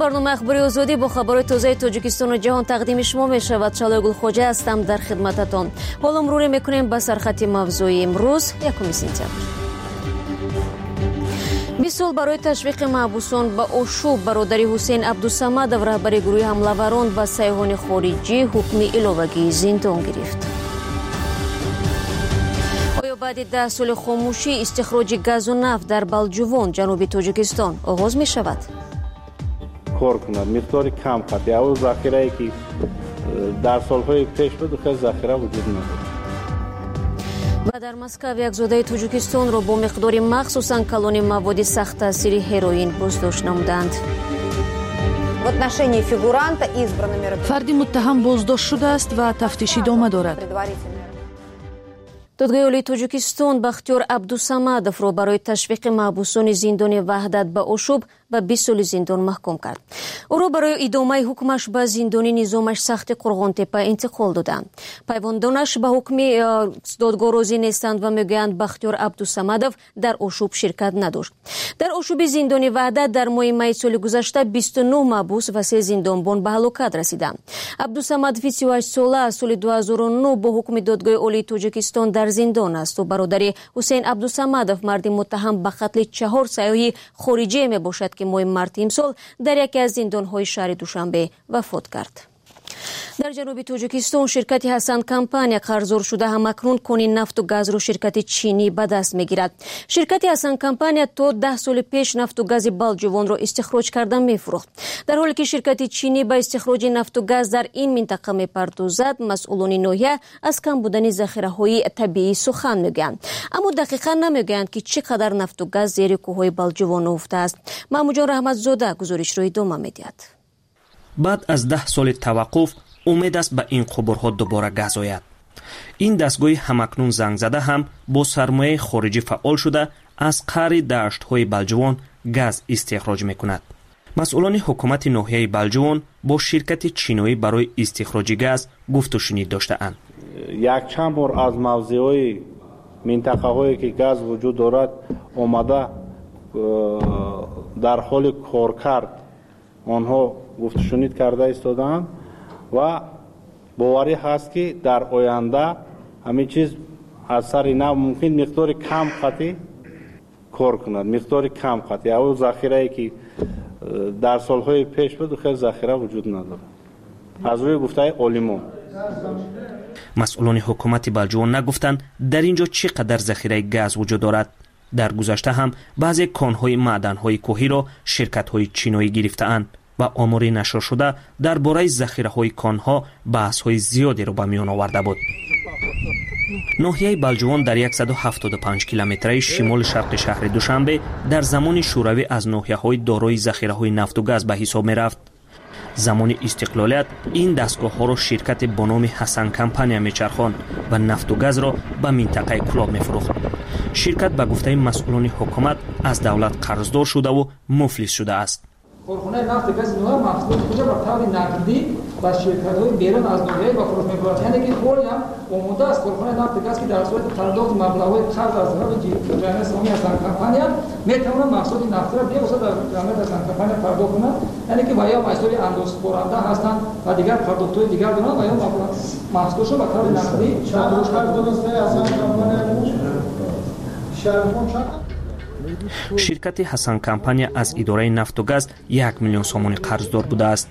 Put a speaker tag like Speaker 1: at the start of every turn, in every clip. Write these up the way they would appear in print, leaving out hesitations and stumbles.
Speaker 1: برنامه اخباری آزادی با خبر تازه تاجیکستان و جهان تقدیم شما می شود. شالای گلخواجه هستم در خدمتتان. حالا مرور میکنیم به سرخط موضوعی امروز 1 سپتامبر. 20 سال برای تشویق محبوسان به آشوب، برادری حسین عبدالصمدов رهبر گروه حمله‌وران و سیاحان خارجی حکم الوگی زندان گرفت. آیا بعد 10 سال خاموشی استخراج گاز و نفت در بلجوان جنوب تاجیکستان آغاز می شود؟
Speaker 2: کار کند مقدار کم قطعی او ذخیره‌ای که در سالهای پیش بود خیلی ذخیره وجود نداشت.
Speaker 1: و در مسکو یک زاده تاجیکستان را با مقدار مخصوصاً کلون مواد سخت تاثیر هروئین بازداشت نمودند.
Speaker 3: فردی متهم بازداشت شده است و تفتیش ادامه دارد.
Speaker 1: دادگاه عالی تاجیکستان بختیار عبدالصمدов را برای تشویق محبوسان زندان وحدت به آشوب به 20 سال زندان محکوم کرد. او را برای ادامه حکمش به زندان نظامش سخت قرغانتپه انتقال دادند. پیوندانش به حکم دادگاه راضی نیستند و میگویند بختیار عبدالصمدov در آشوب شرکت نداشت. در آشوب زندان وحدت در ماه می سال گذشته 29 محبوس و 3 زندانبان به هلاکت رسیدند. عبدالصمدov 38 ساله از سال 2009 با حکم دادگاه عالی تاجیکستان در زندان است و برادر حسین عبدالصمدov مرد متهم به قتل 4 سیاح خارجی می باشد که ماه مارس امسال در یکی از زندان‌های شهر دوشنبه وفات کرد. در جنوب تاجیکستان شرکت حسن کمپانی قرضدار شده همکنون کانون نفت و گاز را شرکت چینی به دست میگیرد. شرکت حسن کمپانی تا 10 سال پیش نفت و گاز بلجوان را استخراج کرده میفروخت. در حالی که شرکت چینی به استخراج نفت و گاز در این منطقه میپردازد، مسئولان ناحیه از کم بودن ذخیره‌های طبیعی سخن میگویند، اما دقیقاً نمیگویند که چقدر نفت و گاز زیر کوههای بلجوان افته است. محمود رحمت زاده گزارش را ادامه میدهد.
Speaker 4: بعد از 10 سال توقف امید است به این قبرها دوباره گاز آید. این دستگاه همکنون زنگ زده هم با سرمایه خارجی فعال شده از قعر دشت‌های بلجوان گاز استخراج می‌کند. مسئولان حکومت ناحیه بلجوان با شرکت چینی برای استخراج گاز گفت و شنید داشته‌اند.
Speaker 2: یک چند بار از موضع‌های منطقه‌هایی که گاز وجود دارد آمده در حال کار کرد آنها گفت شنید کرده ایستادند و باوری هست که در آینده همین چیز از سر اینا ممکن مقدار کم قطعی کار کند، مقدار کم قطعی او ذخیره‌ای که در سالهای پیش بود خیلی ذخیره وجود نداره از روی گفته عالمان.
Speaker 4: مسئولان حکومت بلجوان نگفتند در اینجا چقدر ذخیره گاز وجود دارد. در گذشته هم بعضی کان‌های معدن‌های کوهی را شرکت‌های چینی گرفته‌اند و آمار نشر شده درباره ذخیره‌های کان‌ها بحث‌های زیادی را به میان آورده بود. ناحیه بلجوان در 175 کیلومتری شمال شرق شهر دوشنبه در زمان شوروی از ناحیه‌های دارای ذخیره‌های نفت و گاز به حساب می‌رفت. زمان استقلالیت این دستگاه‌ها را شرکت با نام حسن کمپانی میچرخاند و نفت و گاز را به منطقه کلاب می‌فروخت. شرکت به گفته مسئولان حکومت از دولت قرضدار شده و مفلس شده است.
Speaker 5: کارخانه نفت گاز نوها محصولات خود را طور نقدی با شرکت‌های بیرون از ناحیه و فروش می‌کنند. یعنی که کلی هم آماده است کارخانه نفت گاز که در صورت پرداخت مبلغ‌های قرض از طرف جمعیت اسلامی حسن کمپانی می‌تواند محصولات نفت را بیاورد در جمعیت حسن کمپانی پرداخت کند. یعنی که یا محصول اندازه‌خورنده هستند و دیگر پرداخت‌های دیگر دارند و یا محصولش را به طور نقدی فروش می‌کنند.
Speaker 4: شرکت حسن کمپانی از اداره نفت و گاز 1 میلیون سومانی قرضدار بوده است.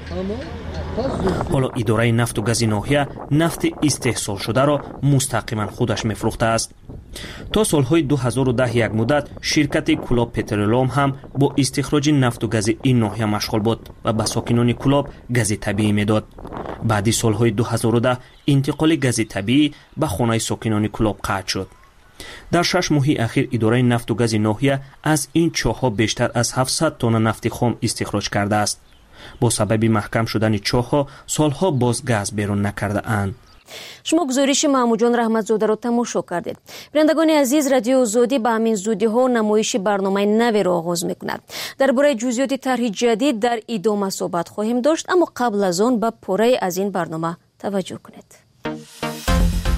Speaker 4: حالا اداره نفت و گاز ناحیه نفت استحصال شده را مستقیما خودش میفروخته است. تا سالهای 2010 یک مدت شرکت کلاب پترولوم هم با استخراج نفت و گاز این ناحیه مشغول بود و به ساکنان کلاب گاز طبیعی میداد. بعد سالهای 2010 انتقال گاز طبیعی به خانه ساکنان کلاب قطع شد. در 6 ماه اخیر اداره نفت و گاز ناحیه از این چاه‌ها بیشتر از 700 تن نفت خام استخراج کرده است. با سبب محکم شدن چاه‌ها سالها باز گاز بیرون نکرده اند.
Speaker 1: شما گزارش محمود رحمت زاده را تماشا کردید. بینندگان عزیز، رادیو آزادی به همین زودی ها نمایش برنامه نوی را آغاز می‌کند. درباره جزئیات طرح جدید در ادامه صحبت خواهیم داشت، اما قبل از آن به پاره از این برنامه توجه کنید.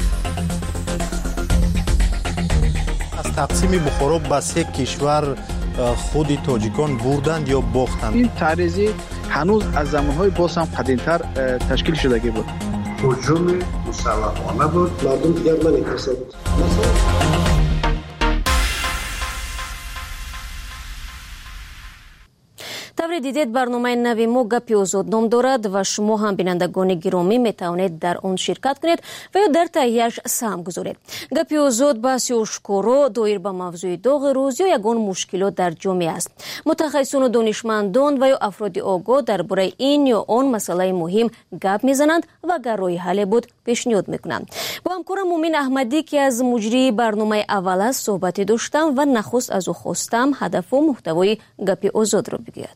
Speaker 6: از تقسیم بخارا به 3 کشور خود تاجیکان بردند یا باختند؟
Speaker 7: این تعرضی هنوز از زمانهای باز هم قدیمتر تشکیل شدگی بود.
Speaker 8: هجوم مسلحانه بود. مردم دیگر نمی‌ترسند.
Speaker 1: тавре дидед барномаи нави мо гапи озод ном дорад ва шумо ҳам бинандагони гиромӣ метавонед дар он ширкат кунед ва ё дар таҳияш саҳм гузоред. гапи озод баҳси ошкоро доир ба мавзӯи доғи рӯз ё ягон мушкилот дар ҷомеа аст. мутахассисону донишмандон ва ё афроди огоҳ дар бораи ин ё он масъалаи муҳим гап мезананд ва агар роҳи ҳалле буд пешниҳод мекунанд. бо ҳамкорам муъмин аҳмадӣ ки аз муҷрии барномаи аввал аст суҳбате доштам ва нахуст аз ӯ хостам ҳадафу муҳтавои гапи озодро бигӯяд.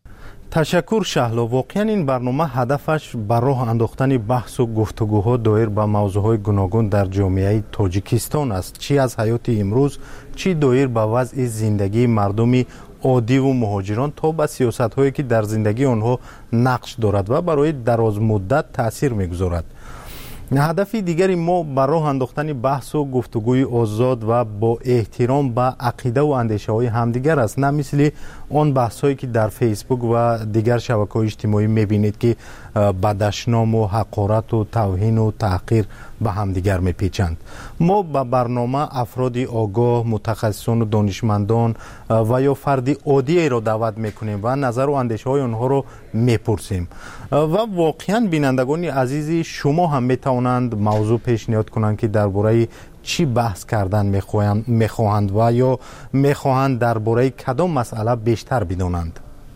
Speaker 6: ташаккур шаҳло. воқеан ин барнома ҳадафаш ба роҳ андохтани баҳсу гуфтугӯҳо доир ба мавзӯъҳои гуногун дар ҷомеаи тоҷикистон аст, чӣ аз ҳаёти имрӯз, чӣ доир ба вазъи зиндагии мардуми оддиву муҳоҷирон то ба сиёсатҳое ки дар зиндагии онҳо нақш дорад ва барои дарозмуддат таъсир мегузорад. ҳадафи дигари мо ба роҳ андохтани баҳсу гуфтугӯи озод ва бо эҳтиром ба ақидаву андешаҳои ҳамдигар аст, на мисли он баҳсҳое ки дар фейсбук ва дигар шабакаҳои иҷтимоӣ мебинед ки ба дашному ҳақорату тавҳину таҳқир ба ҳамдигар мепечанд. мо ба барнома афроди огоҳ, мутахассисону донишмандон ва ё фарди оддиеро даъват мекунем ва назару андешаҳои онҳоро мепурсем ва воқеан бинандагони азизи шумо ҳам метавонанд мавзӯъ пешниҳод кунанд ки дар бораи чӣ баҳс кардан мехоҳанд ва ё мехоҳанд дар бораи кадом масъала бештар бидонанд.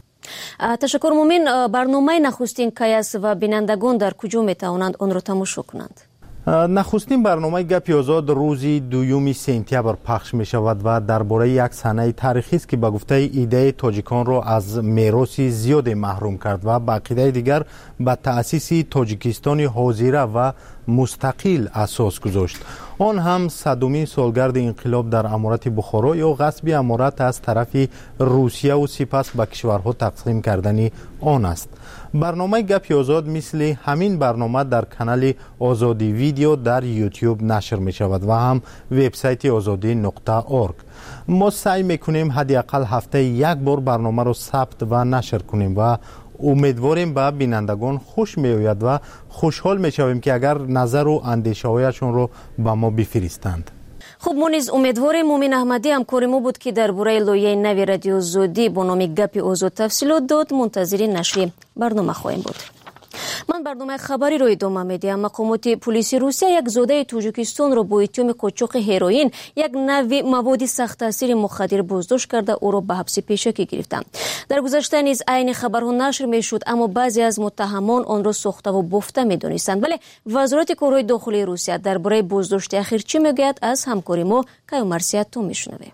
Speaker 1: ташаккур муъмин. барномаи нахустин кай аст ва бинандагон дар куҷо метавонанд онро тамошо кунанд?
Speaker 6: нахустин барномаи гапи озод рӯзи 2 сентябр пахш мешавад ва дар бораи як санаи тарихист ки ба гуфтаи идеяи тоҷиконро аз мероси зиёде маҳрум кард ва ба ақидаи дигар ба таъсиси тоҷикистони ҳозира ва мустақил асос гузошт. он ҳам 100-умин солгарди инқилоб дар аморати бухоро ё ғасби аморат аз тарафи русияву сипас ба кишварҳо тақсим кардани он аст. барномаи гапи озод мисли ҳамин барнома дар канали озоди видео дар YouTube нашр мешавад ва ҳам вебсайти озоди.org. мо саъй мекунем ҳадди ақал ҳафтаи як бор барномаро сабт ва нашр кунем ва умедворем ба бинандагон хуш меояд ва хушҳол мешавем ки агар назару андешаҳояшонро ба мо бифиристанд.
Speaker 1: хуб, мо низ умедворем. муъмин аҳмадӣ ҳамкори мо буд ки дар бораи лоиҳаи нави радиозодӣ бо номи гапи озод тафсилот дод. мунтазири нашри барнома хоҳем буд. ман барномаи хабариро идома медиҳам. мақомоти пулиси Русия як зодаи Тоҷикистонро бо иттиҳоми қочоқи ҳероин, як нави маводи сахттаъсири мухаддир боздошт карда ӯро ба ҳабси пешакӣ гирифтанд. дар гузашта низ айни хабарҳо нашр мешуд, аммо баъзе аз муттаҳамон онро сохтаву бофта медонистанд. вале вазорати корҳои дохилии Русия дар бораи боздошти ахир чӣ мегӯяд? аз ҳамкори мо Каюмарсиятто мешунавем.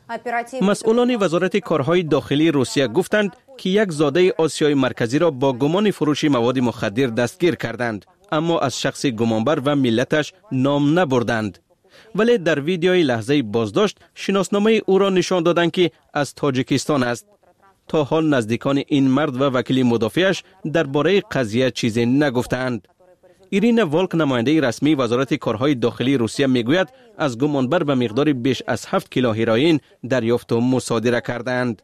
Speaker 9: مسئولان وزارت کارهای داخلی روسیه گفتند که یک زاده آسیای مرکزی را با گمان فروش مواد مخدر دستگیر کردند، اما از شخص گمانبر و ملتش نام نبردند. ولی در ویدیوی لحظه بازداشت شناسنامه او را نشان دادند که از تاجیکستان است. تا حال نزدیکان این مرد و وکیل مدافعش درباره قضیه چیزی نگفتند. ایرین والک نماینده رسمی وزارت کارهای داخلی روسیه میگوید از گمانبر به مقدار بیش از 7 کیلو هروئین دریافت و مصادره کردند.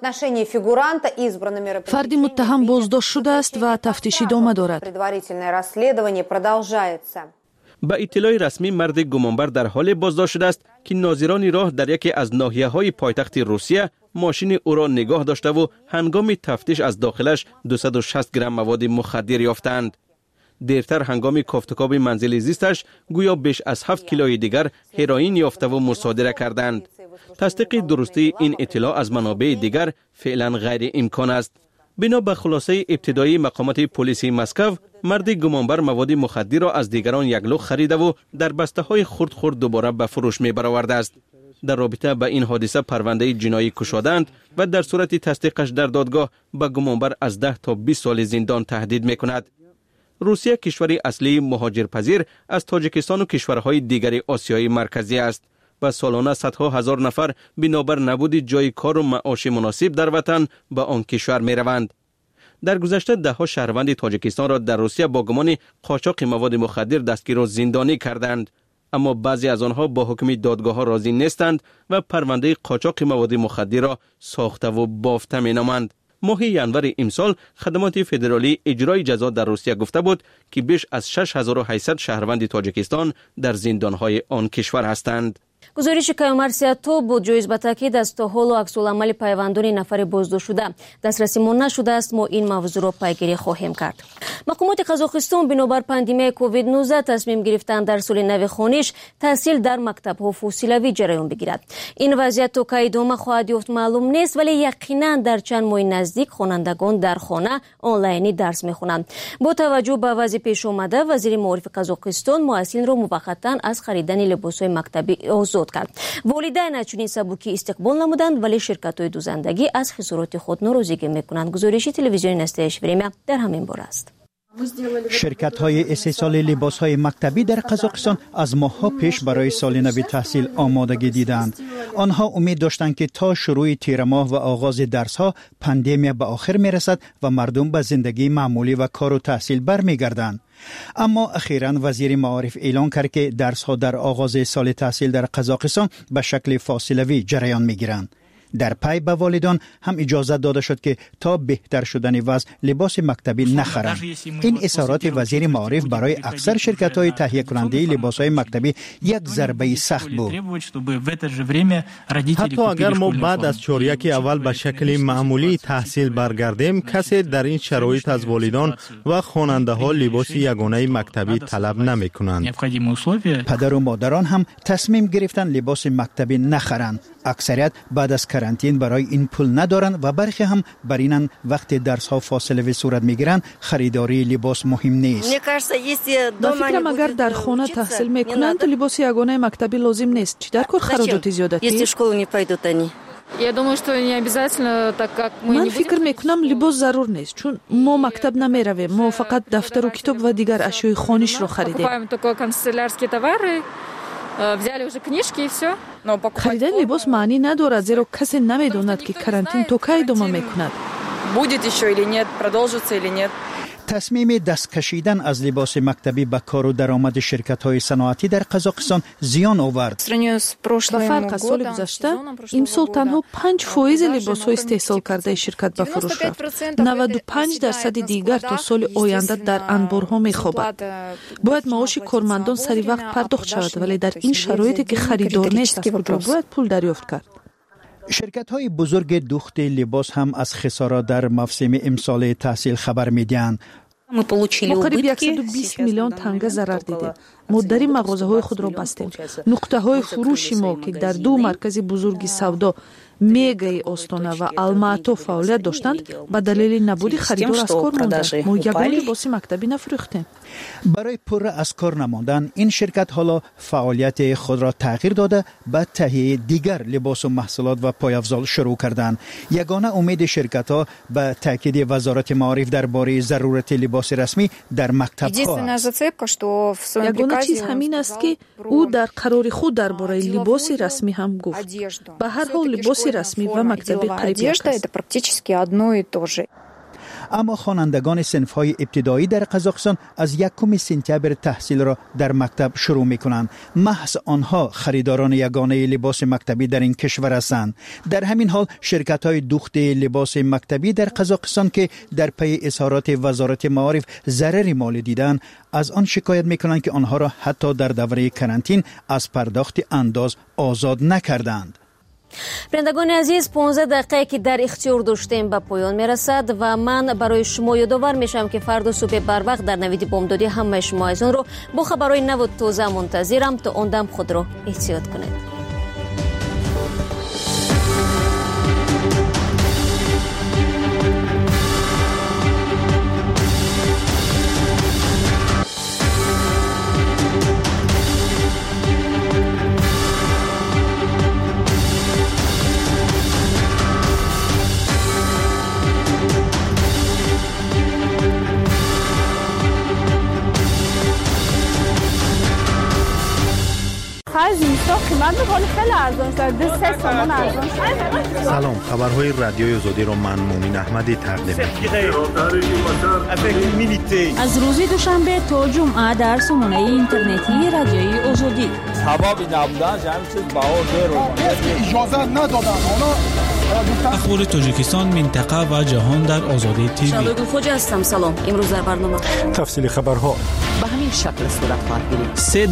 Speaker 3: фарди муттаҳам боздошт шудааст ва тафтиш идома дорад.
Speaker 9: با اطلاع رسمی مرد گمانبر در حال بازداشت شده است که ناظران راه در یکی از ناحیه‌های پایتخت روسیه ماشین او را نگاه داشته و هنگام تفتیش از داخلش 260 گرم مواد مخدر یافتند. دیرتر هنگام کافتکاب منزل زیستش گویا بیش از 7 کیلوی دیگر هروئین یافته و مصادره کردند. تصدیق درستی این اطلاع از منابع دیگر فعلا غیر امکان است. بنا به خلاصه ابتدایی مقامات پلیسی مسکو، مرد گمانبر مواد مخدر را از دیگران یگلو خریده و در بسته‌های خرد خرد دوباره به فروش می‌برآورده است. در رابطه با این حادثه پرونده جنایی گشودند و در صورت تصدیقش در دادگاه به گمانبر از 10 تا 20 سال زندان تهدید می‌کند. روسیه کشوری اصلی مهاجرپذیر از تاجیکستان و کشورهای دیگر آسیای مرکزی است و سالانه صدها هزار نفر بنابر نبود جای کار و معاش مناسب در وطن به آن کشور می روند. در گذشته دهها شهروند تاجیکستان را در روسیه با گمان قاچاق مواد مخدر دستگیر و زندانی کردند. اما بعضی از آنها با حکم دادگاه راضی نیستند و پرونده قاچاق مواد مخدر را ساخته و بافته می‌نامند. ماه ینور امسال خدمات فدرالی اجرای جزا در روسیه گفته بود که بیش از 6800 شهروند تاجیکستان در زندان‌های آن کشور هستند.
Speaker 1: гузориши каймарсиято буд ҷоиз ба таъкид аст то ҳоло аксуламали пайвандони нафари боздоштшуда дастрасимон нашудааст. мо ин мавзӯъро пайгирӣ хоҳем кард. мақомоти қазоқистон бинобар пандемияи covid-19 тасмим гирифтанд дар соли нави хониш таҳсил дар мактабҳо фосилавӣ ҷараён бигирад. ин вазъият то ка идома хоҳад ёфт маълум нест, вале яқинан дар чанд моҳи наздик хонандагон дар хона онлайнӣ дарс мехонанд. бо таваҷҷӯҳ ба вазъи пешомада вазири маорифи қазоқистон муассилинро муваққатан аз харидани либосҳои мактабӣ озод кард. волидайн чунин сабуки истиқбол намуданд, вале ширкатҳои дузандагӣ аз хисороти худ норозигӣ мекунанд. гузориши телевизиони настоящее время дар ҳамин бора аст.
Speaker 10: شرکت‌های استحصال لباس‌های مکتبی در قزاقستان از ماه‌ها پیش برای سال نو تحصیل آمادگی دیدند. آنها امید داشتند که تا شروع تیر ماه و آغاز درس‌ها پاندمی به آخر می‌رسد و مردم به زندگی معمولی و کار و تحصیل برمیگردند. اما اخیراً وزیر معارف اعلان کرد که درس‌ها در آغاز سال تحصیل در قزاقستان به شکل فاصله‌ای جریان می‌گیرند. در پی به والدان هم اجازه داده شد که تا بهتر شدن وضع لباس مکتبی نخرند. این اظهارات وزیر معارف برای اکثر شرکت‌های تهیه کننده لباس‌های مکتبی یک ضربه سخت بود.
Speaker 6: حتی اگر ما بعد از چهاریک اول به شکل معمولی تحصیل برگردیم، کسی در این شرایط از والدان و خواننده‌ها لباس یگانه مکتبی طلب نمی‌کنند.
Speaker 10: پدر و مادران هم تصمیم گرفتن لباس مکتبی نخرند. اکثریت بعد از کرانتین برای این پول ندارند و برخی هم برینن وقتی درس ها فاصله صورت میگیرند خریداری لباس مهم نیست.
Speaker 3: با فکرم اگر در خانه تحصیل میکنند لباس یگانه مکتبی لازم نیست. چی در کار خراجات زیادتی؟ من فکر میکنم لباس ضرور نیست، چون ما مکتب نمیرویم. ما فقط دفتر و کتاب و دیگر اشیای خانش رو خریدیم. خریدن لباس معنی ندارد، زیرا کسی نمیداند که کرانتین تا کی ادامه میکند.
Speaker 10: تصمیم دست کشیدن از لباس مکتبی به کار و درآمد شرکت‌های صنعتی در قزاقستان زیان آورد.
Speaker 3: با فرق از سال گذشته، امسال تنها 5% لباس‌های استحصال کرده شرکت به فروش رفت. 95% دیگر تا سال آینده در انبارها می‌خوابد. باید معاش کارمندان سری وقت پرداخت شود، ولی در این شرایطی که خریدار نیست، از کجا باید پول دریافت کرد؟
Speaker 10: شرکت‌های بزرگ دوخت لباس هم از خسارات در موسم امسال تحصیل خبر می‌دهند.
Speaker 3: ما قریب 120 میلیون تنگه ضرر دیدیم. ما در این مغازه‌های خود را بستیم. نقطه‌های فروش ما که در 2 مرکز بزرگ سودا میگای آستانه و الماتو فعالیت داشتند به دلیل نبود خریدار از کار ماندند. ما یگانه لباس مکتبی نفروختیم.
Speaker 10: برای پر از کار نماندن این شرکت حالا فعالیت خود را تغییر داده به تهیه دیگر لباس و محصولات و پایافزال شروع کردند. یگانه امید شرکت‌ها به تاکید وزارت معارف درباره ضرورت لباس رسمی در مکتب‌ها است.
Speaker 3: یگانه چیز همین است که او در قرار خود درباره لباس رسمی هم گفت. به هر حال لباس رسمی و مکتبی قریب یک است.
Speaker 10: اما خوانندگان صنف‌های ابتدایی در قزاقستان از 1 سپتامبر تحصیل را در مکتب شروع می‌کنند. محض آنها خریداران یگانه لباس مکتبی در این کشور هستند. در همین حال شرکت‌های دوخت لباس مکتبی در قزاقستان که در پی اظهارات وزارت معارف ضرر مالی دیدند، از آن شکایت می‌کنند که آنها را حتی در دوره کرانتین از پرداخت انداز آزاد نکردند.
Speaker 1: بینندگان عزیز، 15 دقیقه که در اختیار داشتیم به پایان میرسد و من برای شما یادآور میشم که فردا صبح بر وقت در نوید بامدادی همه شما عزیزان رو با خبرهای نو و تازه منتظرم. تا آن دم خود را احتیاط کنید.
Speaker 11: آخر زمستان قیمت میکنه خیلی ارزان شده 3 تومان ارزان شده.
Speaker 6: سلام، خبرهای رادیوی آزادی رو من مومین احمدی تقدیم می‌کنم.
Speaker 12: از روز دوشنبه تا جمعه در سامانه اینترنتی رادیوی آزادی
Speaker 13: سبب نبودن همین چیز بهار اجازه ندادن
Speaker 14: اخبار تاجیکستان، منطقه و جهان در آزادی تیوی.
Speaker 1: شادو خوجا هستم. سلام. امروز در برنامه
Speaker 6: تفصیل خبرها
Speaker 15: به همین شکل صورت خواهد گرفت.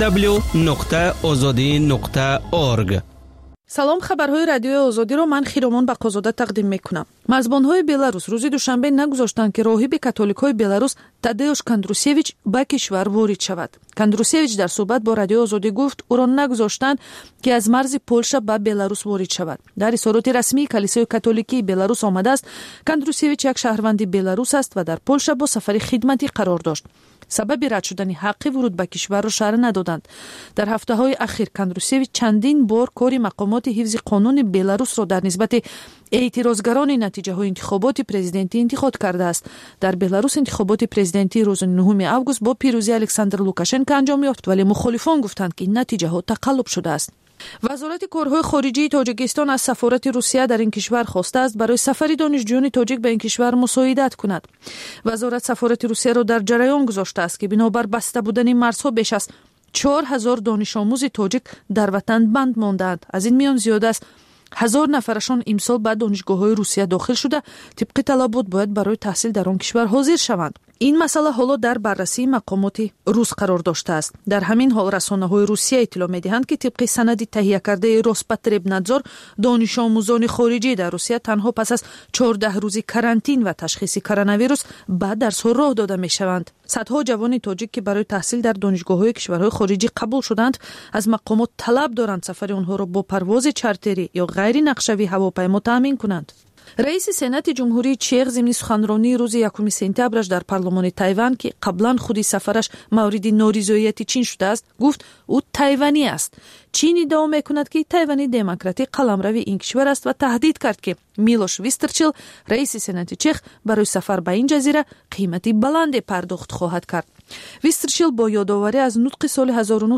Speaker 9: www.azadi.org.
Speaker 3: سلام، خبرهای رادیوی آزادی رو من خیرمان بقازاده تقدیم میکنم. مزبانهای بلاروس روز دوشنبه نگذاشتند که راهب کاتولیکای بلاروس تادeusz کاندروسیویچ به کشور وارد شود. کاندروسیویچ در صحبت با رادیو آزادی گفت او را نگذاشتند که از مرز پولشا به بلاروس وارد شود. در اظهارات رسمی کلیسای کاتولیکی بلاروس آمده است کاندروسیویچ یک شهروند بلاروس است و در پولشا با سفر خدمتی قرار داشت. سبب رد شدن حق ورود به کشور را شرح ندادند. در هفته‌های اخیر کاندروسیویچ چندین بار کاری مقامات حفظ قانون بلاروس را در نسبت اعتراضگران نتیجه‌های انتخابات پرزیدنتی انتقاد کرده است. در بلاروس انتخابات پرزیدنتی روز 9 آگوست با پیروزی الکساندر لوکاشنکو انجام یافت، ولی مخالفان گفتند که این نتیجه‌ها تقلب شده است. وزارت کارهای خارجی تاجیکستان از سفارت روسیه در این کشور خواسته است برای سفر دانشجویان تاجیک به این کشور مساعدت کند. وزارت سفارت روسیه را در جریان گذاشته است که بنابر بسته بودن مرزها بیش از 4000 دانش آموز تاجیک در وطن بند ماندند. از این میان زیاده است 1000 نفرشان امسال به دانشگاه‌های روسیه داخل شده طبق طلبات باید برای تحصیل در آن کشور حاضر شوند. این مسئله حالا در بررسی مقامات روس قرار داشته است. در همین حال رسانه‌های روسیه اطلاع می‌دهند که طبق سندی تهیه کرده روسپاتربنادزور دانش آموزان خارجی در روسیه تنها پس از 14 روزی کرانتین و تشخیص کرونا ویروس به درس‌ها راه داده می‌شوند. صدها جوان تاجیک که برای تحصیل در دانشگاه‌های کشورهای خارجی قبول شدند از مقامات طلب دارند سفر آنها را با پرواز چارتری یا غیر نقشه‌ای هواپیما تامین کنند. رئیس سنات جمهوری چیخ ضمن سخنرانی روز 1 سپتامبرش در پارلمان تایوان که قبلا خودی سفرش مورد نارضایتی چین شده است گفت او تایوانی است. چین ادعا میکند که تایوانی دموکراتی قلمرو این کشور است و تهدید کرد که میلوش ویسترچیل رئیس سنات چیخ برای سفر به این جزیره قیمتی بلند پرداخت خواهد کرد. ویسترچیل با یادآوری از نطق سال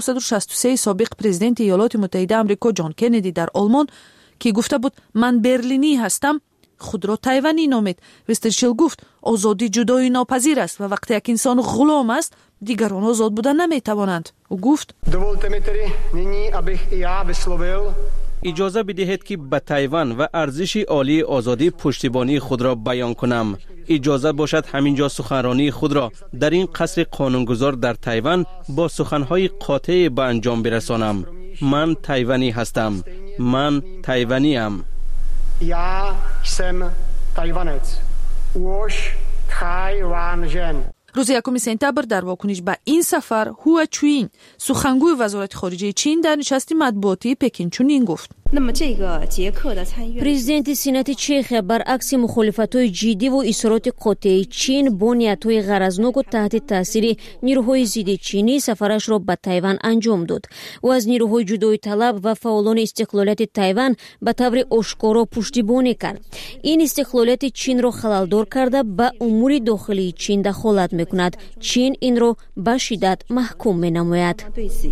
Speaker 3: 1963 سابق پرزیدنت ایالات متحده آمریکا جان کندی در آلمان که گفته بود من برلینی هستم خود را تایوانی نامید. ویسترچیل گفت آزادی جدایی ناپذیر است و وقتی یک انسان غلام است دیگران آزاد بودن نمیتوانند. او گفت
Speaker 9: اجازه بدهید که به تایوان و ارزش عالی آزادی پشتیبانی خود را بیان کنم. اجازه باشد همینجا سخنرانی خود را در این قصر قانونگذار در تایوان با سخنهای قاطع به انجام برسانم. من تایوانی هستم. من تایوانی ام.
Speaker 16: Я jsem Tajvanec. Už Taiwanžen.
Speaker 3: روز 1 سپتامبر در واکنش به این سفر هو چوین سخنگوی وزارت خارجه چین در نشست مطبوعاتی پکین چنین گفت
Speaker 1: پرزیدنت سنات چیخ برعکس مخالفت‌های جدی و اصرارات قاطع چین با نیت‌های غرضناک و تحت تاثیر نیروهای ضد چینی سفرش را به تایوان انجام داد و از نیروهای جدایی طلب و فعالان استقلالیت تایوان به طور آشکارا پشتیبانی کرد. این استقلالیت چین را خلل‌دار کرده به امور داخلی چین دخالت می‌کند. چین این را به شدت محکوم می‌نماید.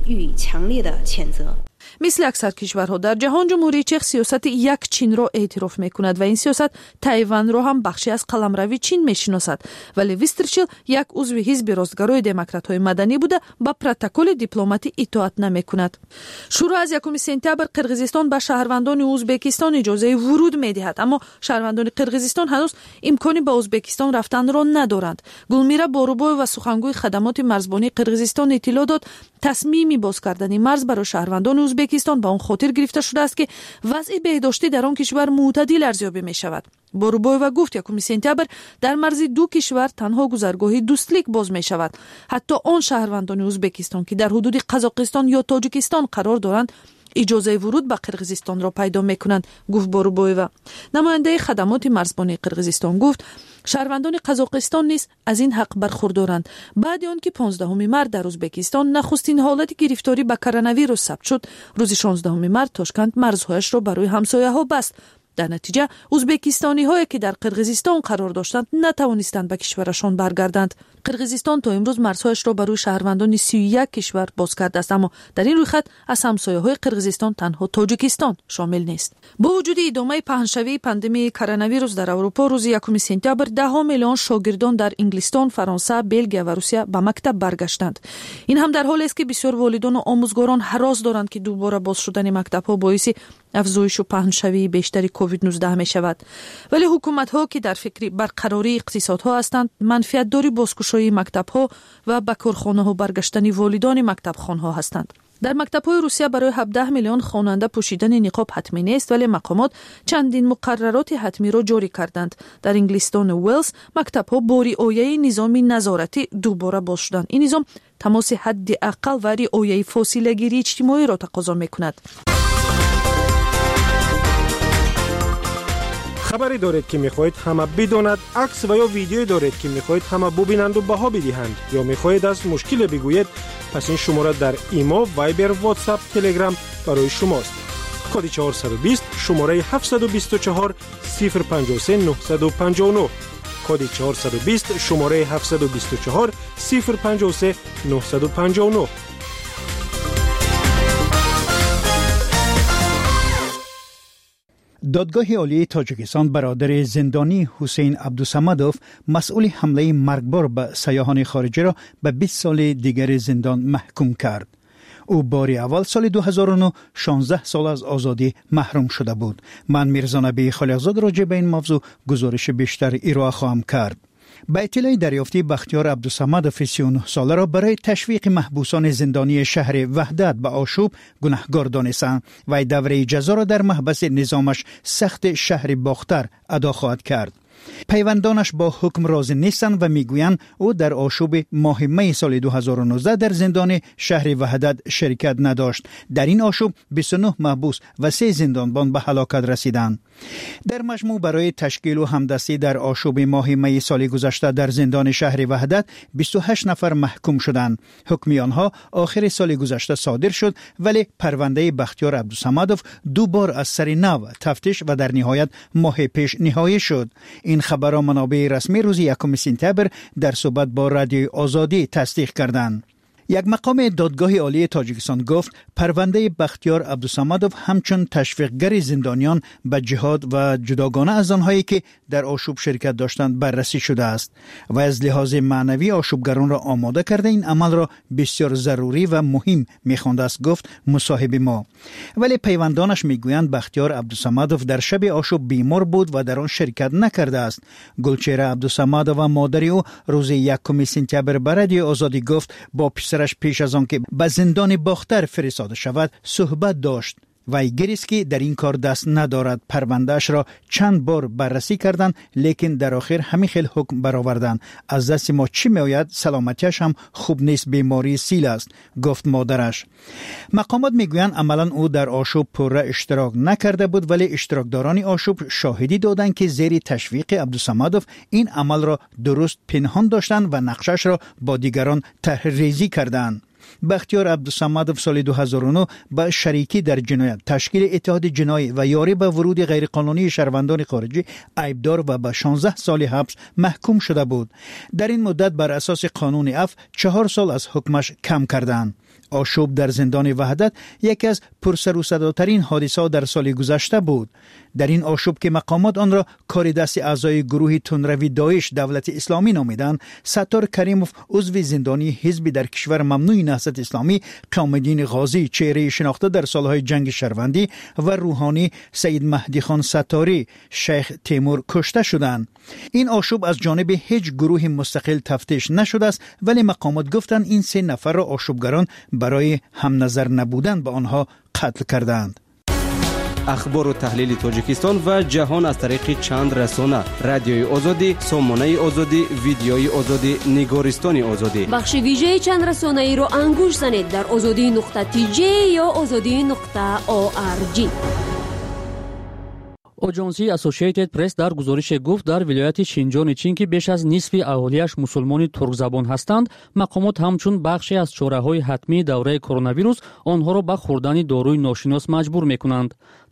Speaker 3: مثل اکثر کشورها در جهان جمهوری چیخ سیاست یک چین را اعتراف میکند و این سیاست تایوان را هم بخشی از قلمرو چین میشناسد، ولی ویسترچیل یک عضو حزب راستگرای دموکرات‌های مدنی بوده با پروتکل دیپلماتی اطاعت نمیکند. شروع از 1 سپتامبر قرقیزستان به شهروندان ازبکستان اجازه ورود میدهد، اما شهروندان قرقیزستان هنوز امکانی به ازبکستان رفتن را ندارند. گلمیرا باروبای و سخنگوی خدمات مرزبانی قرقیزستان اطلاع داد تصمیمی باز کردن مرز برای شهروندان ازبکستان به آن خاطر گرفته شده است که وضع بهداشتی در آن کشور معتدل ارزیابی می شود. باروبای و گفت 1 سپتامبر در مرز دو کشور تنها گذرگاهی دوستلیک باز می شود. حتی آن شهروندان ازبکستان که در حدود قزاقستان یا تاجیکستان قرار دارند اجازه ورود به قرقیزستان را پیدا میکنند، گفت باروبایو. نماینده خدمات مرزبانی قرقیزستان گفت شهروندان قزاقستان نیز از این حق برخوردارند. بعد آن که 15 مارس در ازبکستان نخستین حالت گرفتاری به کرونا ویروس ثبت شد، روز 16 مارس تاشکند مرزهایش را برای همسایه‌ها بست. در نتیجه ازبکستانی‌هایی که در قرقیزستان قرار داشتند نتوانستند به کشورشان برگردند. قرقیزستان تا امروز مرزهایش را برای شهروندان 31 کشور باز کرده است، اما در این رویخط از همسایه‌های قرقیزستان تنها تاجیکستان شامل نیست. با وجود ادامه پهنشوی پاندمی کرونا ویروس در اروپا، روز 1 سپتامبر 10 میلیون شاگردان در انگلستان، فرانسه، بلژیم و روسیه به مکتب برگشتند. این هم در حالی است که بسیار والدین و آموزگاران هراس دارند که دوباره باز شدن مکتب‌ها باعث افزایش و پهنشوی بیشتری کووید 19 می شود. ولی حکومت‌ها که در فکر برقراری اقتصادها هستند، منفعت داری بازگشایی مکتب‌ها و به کارخانه‌ها برگشتن والدان مکتبخوان‌ها هستند. در مکتب‌های روسیه برای 17 میلیون خواننده پوشیدن نقاب حتمی نیست، ولی مقامات چندین مقررات حتمی را جاری کردند. در انگلستان و ولز مکتب‌ها با رعایت نظام نظارتی دوباره باز شدند. این نظام تماس حداقل و رعایت فاصله گیری اجتماعی را تقاضا می‌کند.
Speaker 17: خبری دارید که می‌خواهید همه بداند، عکس و یا ویدیویی دارید که می‌خواهید همه ببینند و بها بدهند، یا می‌خواهید از مشکل بگویید، پس این شماره در ایما، وایبر، واتساپ، تلگرام برای شماست. کد 420 شماره 724 053 959. کد 420 شماره 724 053 959.
Speaker 10: دادگاه عالی تاجیکستان برادر زندانی حسین عبدالصمدوف مسئول حمله مرگبار به سیاحان خارجی را به 20 سال دیگر زندان محکوم کرد. او بار اول سال 2009 16 سال از آزادی محروم شده بود. من میرزا نبی خالقزاد راجع به این موضوع گزارش بیشتر ارائه خواهم کرد. به اطلاع دریافتی بختیار عبدالصمدوف 39 ساله را برای تشویق محبوسان زندانی شهر وحدت به آشوب گناهکار دانستند و دوره جزا را در محبس نظامش سخت شهر باختر ادا خواهد کرد. پیوندانش با حکم راضی نیستند و میگویند او در آشوب ماه می سال 2019 در زندان شهر وحدت شرکت نداشت. در این آشوب 29 محبوس و 3 زندانبان به هلاکت رسیدند. در مجموع برای تشکیل و همدستی در آشوب ماه می سال گذشته در زندان شهر وحدت 28 نفر محکوم شدند. حکم آنها آخر سال گذشته صادر شد، ولی پرونده بختیار عبدالصمدوف 2 بار از سر نو تفتیش و در نهایت ماه پیش نهایی شد. این خبر را منابع رسمی روز 1 سپتامبر در صحبت با رادیوی آزادی تصدیق کردند. یک مقام دادگاه عالی تاجیکستان گفت پرونده بختیار عبدالصمدوف همچون تشویقگر زندانیان به جهاد و جداگانه از آنهایی که در آشوب شرکت داشتند بررسی شده است و از لحاظ معنوی آشوبگران را آماده کرده این عمل را بسیار ضروری و مهم می‌خوانده است، گفت مصاحب ما. ولی پیوندانش میگویند بختیار عبدالصمدوف در شب آشوب بیمار بود و در آن شرکت نکرده است. گلچهره عبدالصمدوف و مادر او روز 1 سپتامبر به رادیوی آزادی گفت با پسرش پیش از آن که به زندان باختر فرستاده شود صحبت داشت. وی گریست که در این کار دست ندارد. پروندهش را چند بار بررسی کردند، لیکن در آخر همین خیل حکم برآوردند. از دست ما چی میآید؟ سلامتیش هم خوب نیست، بیماری سیل است، گفت مادرش. مقامات میگویند عملا او در آشوب پره اشتراک نکرده بود، ولی اشتراکداران آشوب شاهدی دادند که زیر تشویق عبدالصمدوف این عمل را درست پنهان داشتند و نقشش را با دیگران طرح‌ریزی کردند. بختیار عبدالصمدوف سال 2009 با شریکی در جنایت، تشکیل اتحاد جنایی و یاری به ورود غیرقانونی شهروندان خارجی عیبدار و به 16 سال حبس محکوم شده بود. در این مدت بر اساس قانون عفو 4 سال از حکمش کم کردند. آشوب در زندان وحدت یکی از پرسر و صداترین حادثات در سال گذشته بود. در این آشوب که مقامات آن را کار دست اعضای گروه تندروی داعش دولت اسلامی نامیدند، ستار کریموف عضو زندانی حزب در کشور ممنوع نهضت اسلامی، قیام‌الدین غازی چهره شناخته در سالهای جنگ شهروندی و روحانی سید مهدی خان ستاری، شیخ تیمور کشته شدند. این آشوب از جانب هیچ گروه مستقل تفتیش نشده است، ولی مقامات گفتند این 3 نفر را آشوبگران برای هم نظر نبودن به آنها قتل کردند.
Speaker 9: اخبار و تحلیل تاجیکستان و جهان از طریق چند رسانه: رادیوی آزادی، سامانه آزادی، ویدیوی آزادی، نگارستان آزادی.
Speaker 1: بخش ویژه چند رسانه ای را انگوش زنید در azadi.tj یا azadi.org.
Speaker 18: آژانسی اسوسییتد پرس در گزارش گفت در ولایت شینجان چین که بیش از نصف اهالیش مسلمان ترک زبان هستند، مقامات همچون بخشی از چاره‌های حتمی دوره کرونا ویروس آنها را به خوردن داروی ناشناس مجبور می‌کنند.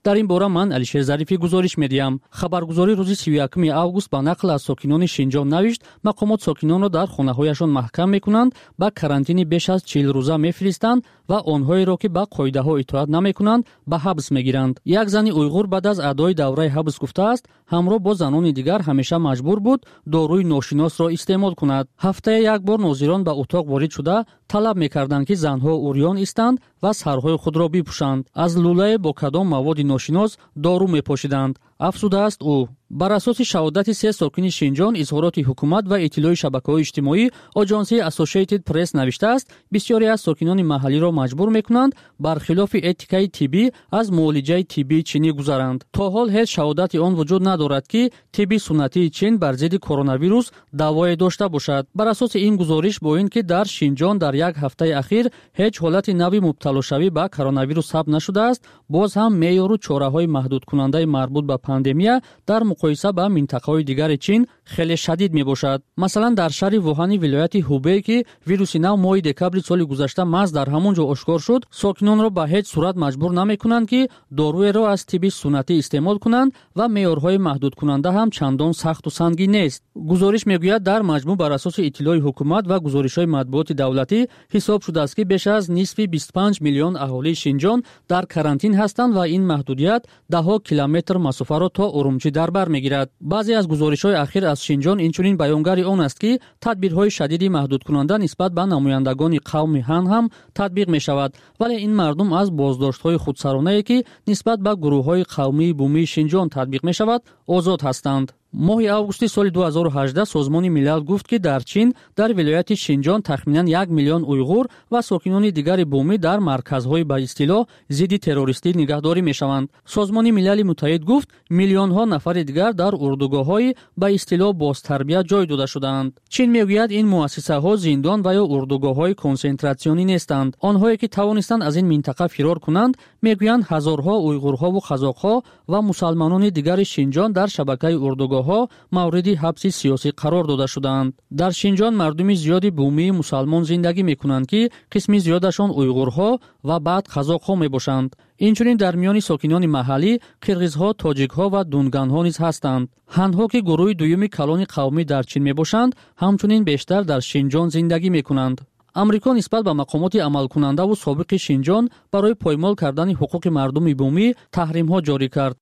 Speaker 18: дар ин бора ман Алишер Зарифӣ гузориш медиҳам. Хабаргузори рӯзи 31 август ба нақл аз сокинони Шинҷон навишт, мақомот сокинонро дар хонаҳояшон маҳкам мекунанд, ба карантини беш аз 40 рӯза мефиристанд ва онҳоеро ки ба қоидаҳо итоат намекунанд ба ҳабс мегиранд. Як зани уйғур баъд аз адои давраи ҳабс гуфтааст, ҳамроҳ бо занони дигар ҳамеша маҷбур буд дорӯи ношиносро истеъмол кунад. ҳафтае як бор нозирон ба утоқ ворид шуда талаб мекарданд ки занҳо урён истанд ва сарҳои худро бипӯшанд. аз лӯлае бо кадом маводи ношинос дору мепошиданд, афзудааст ӯ. бар асоси шаҳодати се сокини Шинҷон, изҳороти ҳукумат ва иттилои шабакаҳои иҷтимоӣ, оҷонсияи Associated Press навиштааст, бисёре аз сокинони маҳаллиро маҷбур мекунанд бар хилофи этикаи тиббӣ аз муолиҷаи тиббии чинӣ гузаранд. то ҳол ҳеҷ шаҳодати он вуҷуд надорад ки тибби суннатии чин бар зидди коронавирус давое дошта бошад. бар асоси ин гузориш, бо ин ки дар Шинҷон дар як ҳафтаи ахир ҳеҷ ҳолати нави мубталошавӣ ба коронавирус сабт нашудааст, боз ҳам меъёру чораҳои маҳдудкунандаи марбут ба пандемия дар муқоиса ба минтақаҳои дигари Чин хеле шадид мебошад. масалан дар шаҳри Вуҳани вилояти Ҳубей ки вируси нав моҳи декабри соли гузашта маҳз дар ҳамон ҷо ошкор шуд, сокинонро ба ҳеҷ сурат маҷбур намекунанд ки доруеро аз тибби суннатӣ истеъмол кунанд ва меъёрҳои маҳдудкунанда ҳам чандон сахту сангин нест. гузориш мегӯяд, дар маҷмӯъ бар асоси иттилои ҳукумат ва гузоришҳои матбуоти давлатӣ ҳисоб шудааст ки беш аз нисфи 25 миллион аҳолии Шинҷон дар карантин ҳастанд ва ин маҳдудият даҳо километр масофаро то Урумчи дар бар мегирад. баъзе аз гузоришҳои ахир аз Шинҷон инчунин баёнгари он аст ки тадбирҳои шадиди маҳдудкунанда нисбат ба намояндагони қавми ҳан ҳам татбиқ мешавад, вале ин мардум аз боздоштҳои худсаронае ки нисбат ба гурӯҳҳои қавмии бумии Шинҷон татбиқ мешавад, озод ҳастанд. моҳи августи соли 2018 Созмони милал гуфт ки дар Чин, дар вилояти Шинҷон тахминан 1 миллион уйғур ва сокинони дигари бумӣ дар марказҳои ба истилоҳ зидди террористӣ нигаҳдорӣ мешаванд. Созмони милали муттаҳид гуфт, миллионҳо нафари дигар дар урдугоҳҳои ба истилоҳ бозтарбия ҷой дода шудаанд. Чин мегӯяд, ин муассисаҳо зиндон ва ё урдугоҳҳои консентратсионӣ нестанд. онҳое ки тавонистанд аз ин минтақа фирор кунанд, мегӯянд ҳазорҳо уйғурҳову қазоқҳо ва мусалманони дигари Шинҷон дар шабакаи урдугоҳ мавриди ҳабси сиёсӣ қарор дода шудаанд. дар Шинҷон мардуми зиёди бумии мусалмон зиндагӣ мекунанд ки қисми зиёдашон уйғурҳо ва баъд қазоқҳо мебошанд. инчунин дар миёни сокинони маҳаллӣ қирғизҳо, тоҷикҳо ва дунганҳо низ ҳастанд. ҳанҳо ки гурӯҳи дуюми калони қавмӣ дар Чин мебошанд, ҳамчунин бештар дар Шинҷон зиндагӣ мекунанд. амрико нисбат ба мақомоти амалкунандаву собиқи Шинҷон барои поймол кардани ҳуқуқи мардуми бумӣ таҳримҳо ҷорӣ кард.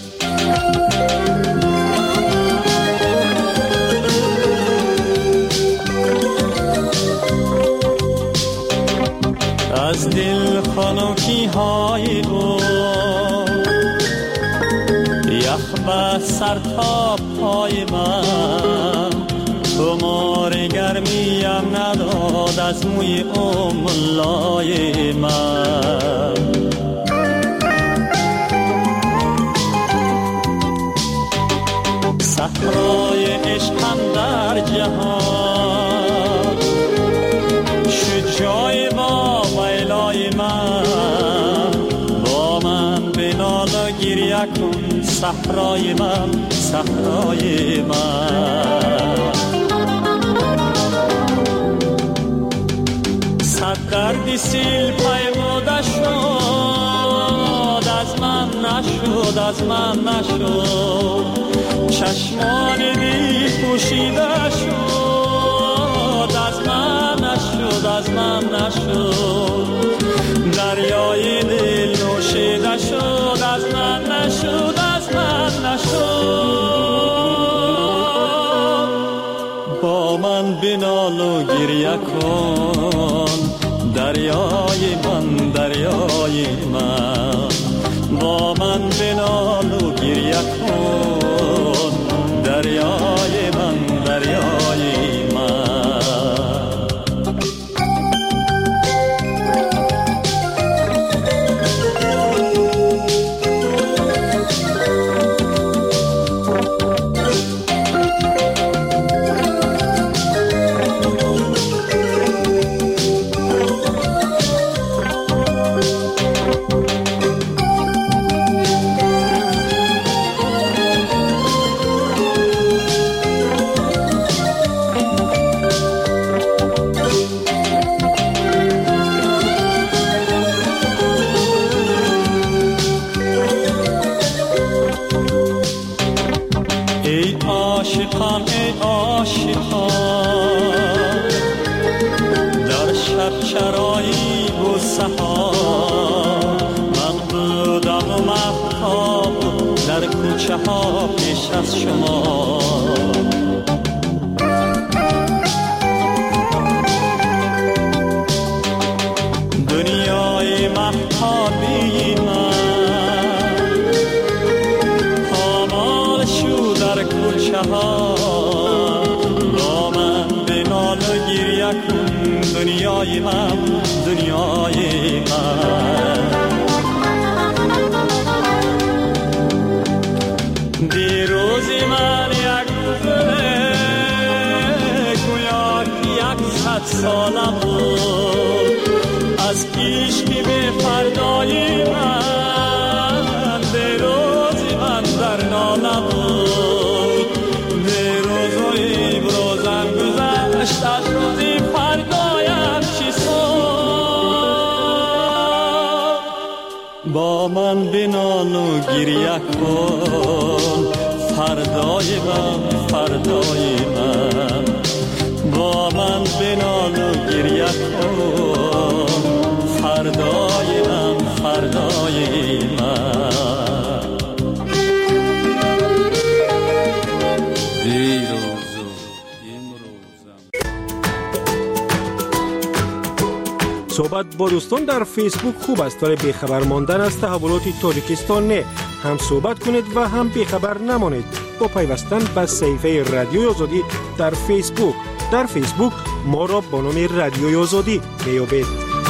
Speaker 19: از دل خنکی های او یخ به سر تا پای من خمار گرمیم نداد از موی املای من صحرای عشقم در جهان شد جای با ویلای من با من بنال و گریه کن صحرای من صحرای من صد دردی سیل پیموده شد از من نشد از من نشد چشمان بی پوشیده شد از من نشد از من نشد دریای دل نوشیده شد از من نشد از من نشد با من بنال و گریه کن دریای من دریای من با من بنال و گریه کن دریای من دریای من ها پیش از شما. دنیای مهتابی من پامال شو در کوچه ها، با من به نال و گریه کن دنیای من، دنیای من. دیروزی من یک روزه گویا که 100 سالم بود، از پیش که به فردای من دیروزی من در ناله بود. دیروز و امروزم گذشت، از روزی فردایم چی سود. با من بنال و گریه کن فردای من، فردای من. با من بنال و گریه کن فردای من، فردای من. دیروز و امروزم.
Speaker 17: صحبت با دوستان در فیسبوک خوب است، ولی بیخبر ماندن از تحولات تاجیکستان نه. هم صحبت کنید و هم بیخبر نمانید با پیوستن به صفحه رادیوی آزادی در فیسبوک. در فیسبوک ما را با نام رادیوی آزادی میابید.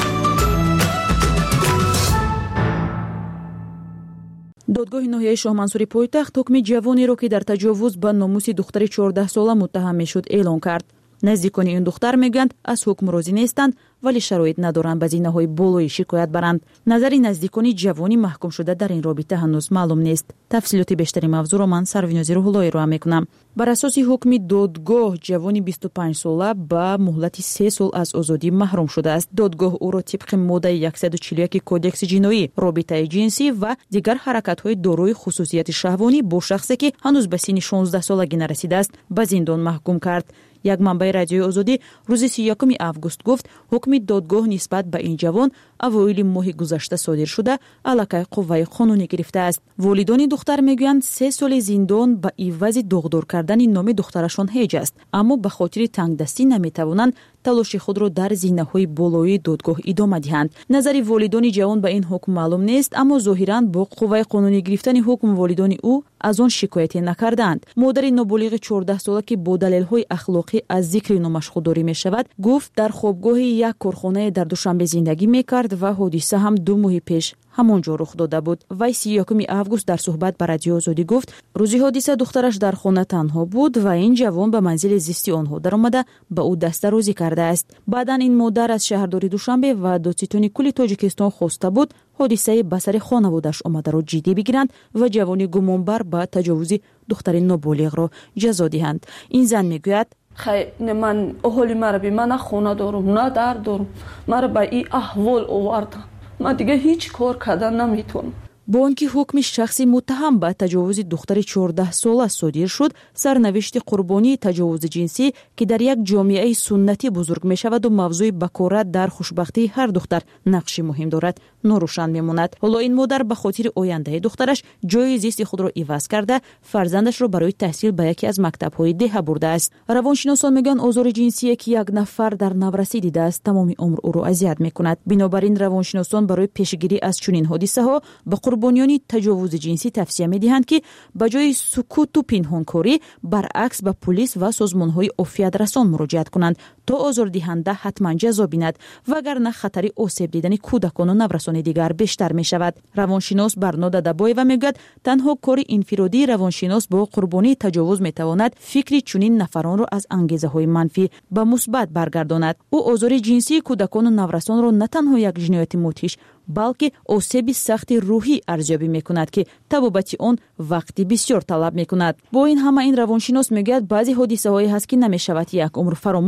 Speaker 3: دادگاه ناحیه شاه منصوری پایتخت حکم جوانی را که در تجاوز به ناموس دختر 14 ساله متهم میشد اعلام کرد. نزدیکان این دختر میگویند از حکم راضی نیستند، ولی شرایط ندارند به زینه‌های بالایی شکایت برند. نظر نزدیکان جوانی محکوم شده در این رابطه هنوز معلوم نیست. تفصیلات بیشتری موضوع را من سروینازی روح‌اللهی را میکنم. بر اساس حکم دادگاه جوانی 25 ساله با مهلت 3 سال از آزادی محروم شده است. دادگاه او را طبق ماده 141 کودکس جنایی رابطه جنسی و دیگر حرکت‌های دارای خصوصیت شهوانی با شخصی که هنوز به سن 16 سالگی نرسیده است به زندان محکوم کرد. یک منبع رادیوی آزادی روز 31 آگوست گفت حکم دادگاه نسبت به این جوان اوایل ماه گذشته صادر شده علیه قوه قانونی گرفته است. والدان دختر میگویند 3 سال زندان به عوض داغدار کردن نام دخترشان هیچ است، اما به خاطر تنگدستی نمیتوانند تلاش خود را در زینه‌های بالای دادگاه ادامه دهند. نظر والدان جوان به این حکم معلوم نیست، اما ظاهراً با قوه قانونی گرفتن حکم والدان او از آن شکایتی نکردند. مادر نابالغ 14 ساله که با دلایل اخلاقی از ذکر نامش خودداری می شود گفت در خوابگاه یک کارخانه در دوشنبه زندگی می کرد و حادثه هم 2 ماه پیش همانجا رخ داده بود. وی 31 آگوست در صحبت با رادیو آزادی گفت روزی حادثه دخترش در خانه تنها بود و این جوان به منزل زیستی آنها در آمده به او دست‌درازی کرده است. بعداً این مادر از شهرداری دوشنبه و دادستانی کل تاجیکستان خواسته بود حادثه به سر خانواده‌اش آمده را جدی بگیرند و جوانی گمانبر به تجاوز دختر نابالغ را جزا دهند. این زن میگوید
Speaker 20: خیلی من اهالی مرا بی من خونه دارم نه در دارم، مرا به این احوال آوردن، من دیگه هیچ کار کردن نمیتونم.
Speaker 3: با آنکه حکم شخصی متهم به تجاوز دختر 14 ساله صادر شد، سرنوشت قربانی تجاوز جنسی که در یک جامعه سنتی بزرگ می شود و موضوع بکارت در خوشبختی هر دختر نقش مهم دارد ناروشن میماند. حالا این مادر به خاطر آینده دخترش جای زیست خود را عوض کرده فرزندش را برای تحصیل به یکی از مکتب‌های ده برده است. روانشناسان میگن آزار جنسی که یک نفر در نورسی دیده است تمام عمر او را اذیت میکند. بنابراین روانشناسان برای پیشگیری از چنین حادثه‌ها به قربانیان تجاوز جنسی توصیه می‌دهند که به جای سکوت و پنهانکاری برعکس به پلیس و سازمان‌های عافیت رسان مراجعت کنند تا آزاردهنده حتما جزا بیند، وگرنه خطر آسیب دیدن کودکان و نورسان دیگر بیشتر می شود. روانشناس برنارد دبایو میگوید تنها کار انفرادی روانشناس با قربانی تجاوز می تواند فکری چنین نفران را از انگیزه‌های منفی به مثبت برگرداند. او آزار جنسی کودکان و نورسان را نه تنها یک جنایت مدهش بلکه آسیب سخت روحی ارزیابی میکند که تبابت آن وقتی بسیار طلب میکند. با این همه این روانشناس میگوید بعضی حادثه‌هایی هست که نمیشود یک عمر فراموش کرد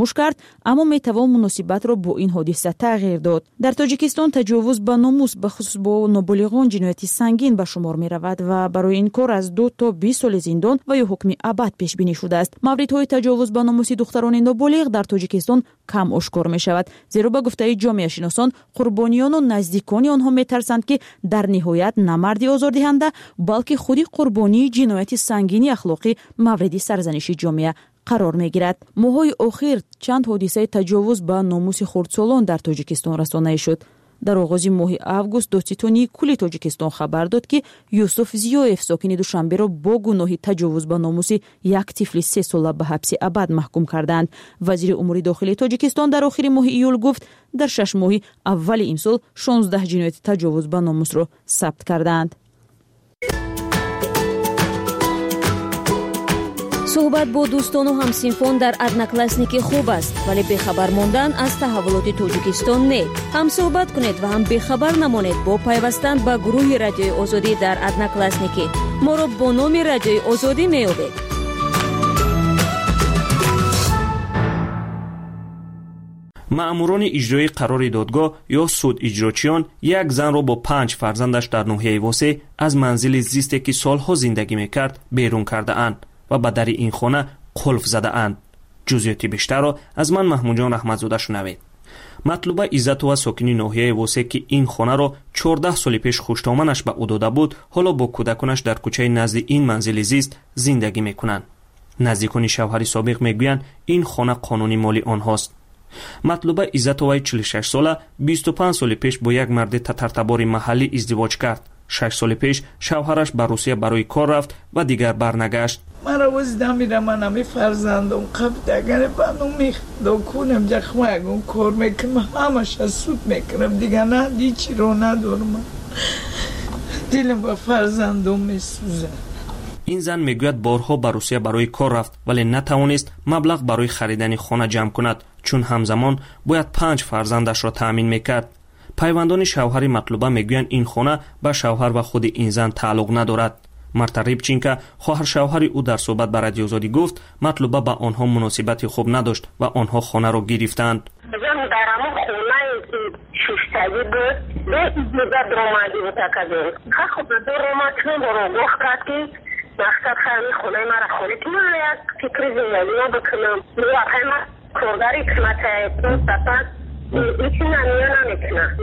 Speaker 12: اما میتوان مناسبت را با این حادثه تغییر داد. در تاجیکستان تجاوز به ناموس به خصوص با نابالغان جنایتی سنگین به شمار می رود و برای این کار از 2 تا 20 سال زندان و یا حکم ابد پیش بینی شده است. موردهای تجاوز به ناموس دختران نابالغ در تاجیکستان کم آشکار می شود، زیرا به گفته جامعه شناسان قربانیان و نزدیکان آنها می ترسند که در نهایت نه مردی آزاردهنده بلکه خودی قربانی جنایت سنگینی اخلاقی مورد سرزنش جامعه قرار می گیرد. ماهای اخیر چند حادثه تجاوز به ناموس خردسالان در تاجیکستان رسانه شد. در آغاز ماه اوگوست دادستانی کل تاجیکستان خبر داد که یوسف زیایف ساکن دوشنبه را با گناه تجاوز به ناموس یک طفل 3 ساله به حبس ابد محکوم کردند. وزیر امور داخلی تاجیکستان در آخر ماه ایول گفت در 6 ماه اول این سال 16 جنایت تجاوز به ناموس را ثبت کردند.
Speaker 1: صحبت با دوستان و همسنفان در ادناکلاسنیک خوب است، ولی بخبر ماندن از تحولات تاجیکستان نه. هم صحبت کنید و هم بخبر نمانید با پیوستن به گروه رادیوی آزادی در ادناکلاسنیک. ما را با نام رادیوی آزادی می‌یابید.
Speaker 4: مأموران اجرایی قرار دادگاه یا سود اجراچیان یک زن را با 5 فرزندش در ناحیه واسع از منزل زیستی که سالها زندگی می‌کرد بیرون کرده اند و به در این خانه قلف زده اند. جزئیات بیشتر را از من محمود جان رحمتزاده شنوید. مطلوبه عزت و ساکنی ناحیه واسع که این خانه را 14 سال پیش خوشتامنش به او داده بود، حالا با کودکانش در کوچه نزد این منزل زیست زندگی میکنند. نزدیکان شوهر سابق میگویند این خانه قانونی مالی آنهاست. مطلوبه عزت و 46 ساله 25 سال پیش با یک مرد تترتبار محلی ازدواج کرد. 6 سال پیش شوهرش به روسیه برای کار رفت و دیگر برنگشت.
Speaker 21: من وزدم میرم، من همی فرزندم قبط اگر بانو میخدا کنم جخمه کار میکنم، همش از سود میکنم دیگه، نه دیچی رو ندارم. دلم با فرزندم میسوزه.
Speaker 4: این زن میگوید بارها به روسیه برای کار رفت ولی نتوانست مبلغ برای خریدن خانه جمع کند، چون همزمان باید 5 فرزندش را تأمین میکرد. پیوندان شوهر مطلوبه میگویند این خانه به شوهر و خود این زن تعلق ندارد. مرتا ریبچینکا خواهر شوهر او در صحبت با رادیو آزادی گفت مطلوبه با آنها مناسبت خوب نداشت و آنها خانه را گرفتند.
Speaker 22: زن در همون خانه که ششتگی بود به ایجاد درآمدی متقاضی. خب درآمد رو گفت که مقصد خیلی خونه مرا خونه که من یک فکر زندگی رو بکنم. واقعا من کرداری قسمت تو سپس ایچی نمیانه نمیکنم.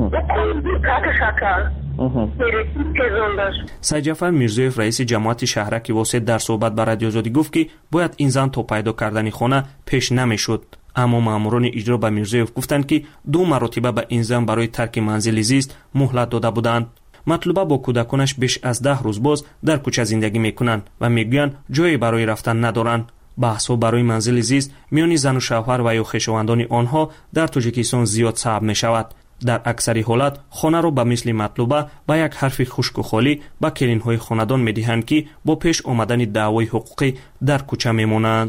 Speaker 4: سید جعفر میرزایف رئیس جماعت شهرک واسط در صحبت با رادیو آزادی گفت که باید این زن تا پیدا کردن خانه پیش نمیشد. اما ماموران اجرا به میرزایف گفتند که 2 مرتبه به این زن برای ترک منزل زیست مهلت داده بودند. مطلوبه با کودکانش بیش از 10 روز باز در کوچه زندگی میکنند و میگویند جایی برای رفتن ندارند. بحث‌ها برای منزل زیست میان زن و شوهر و یا خویشاوندان آنها در تاجیکستان زیاد صعب میشود. در اکثر حالات خانه را به مثل مطلوبه با یک حرف خشک و خالی با کلین‌های خاندان می‌دهند که با پیش آمدن دعوای حقوقی در کوچه میمانند.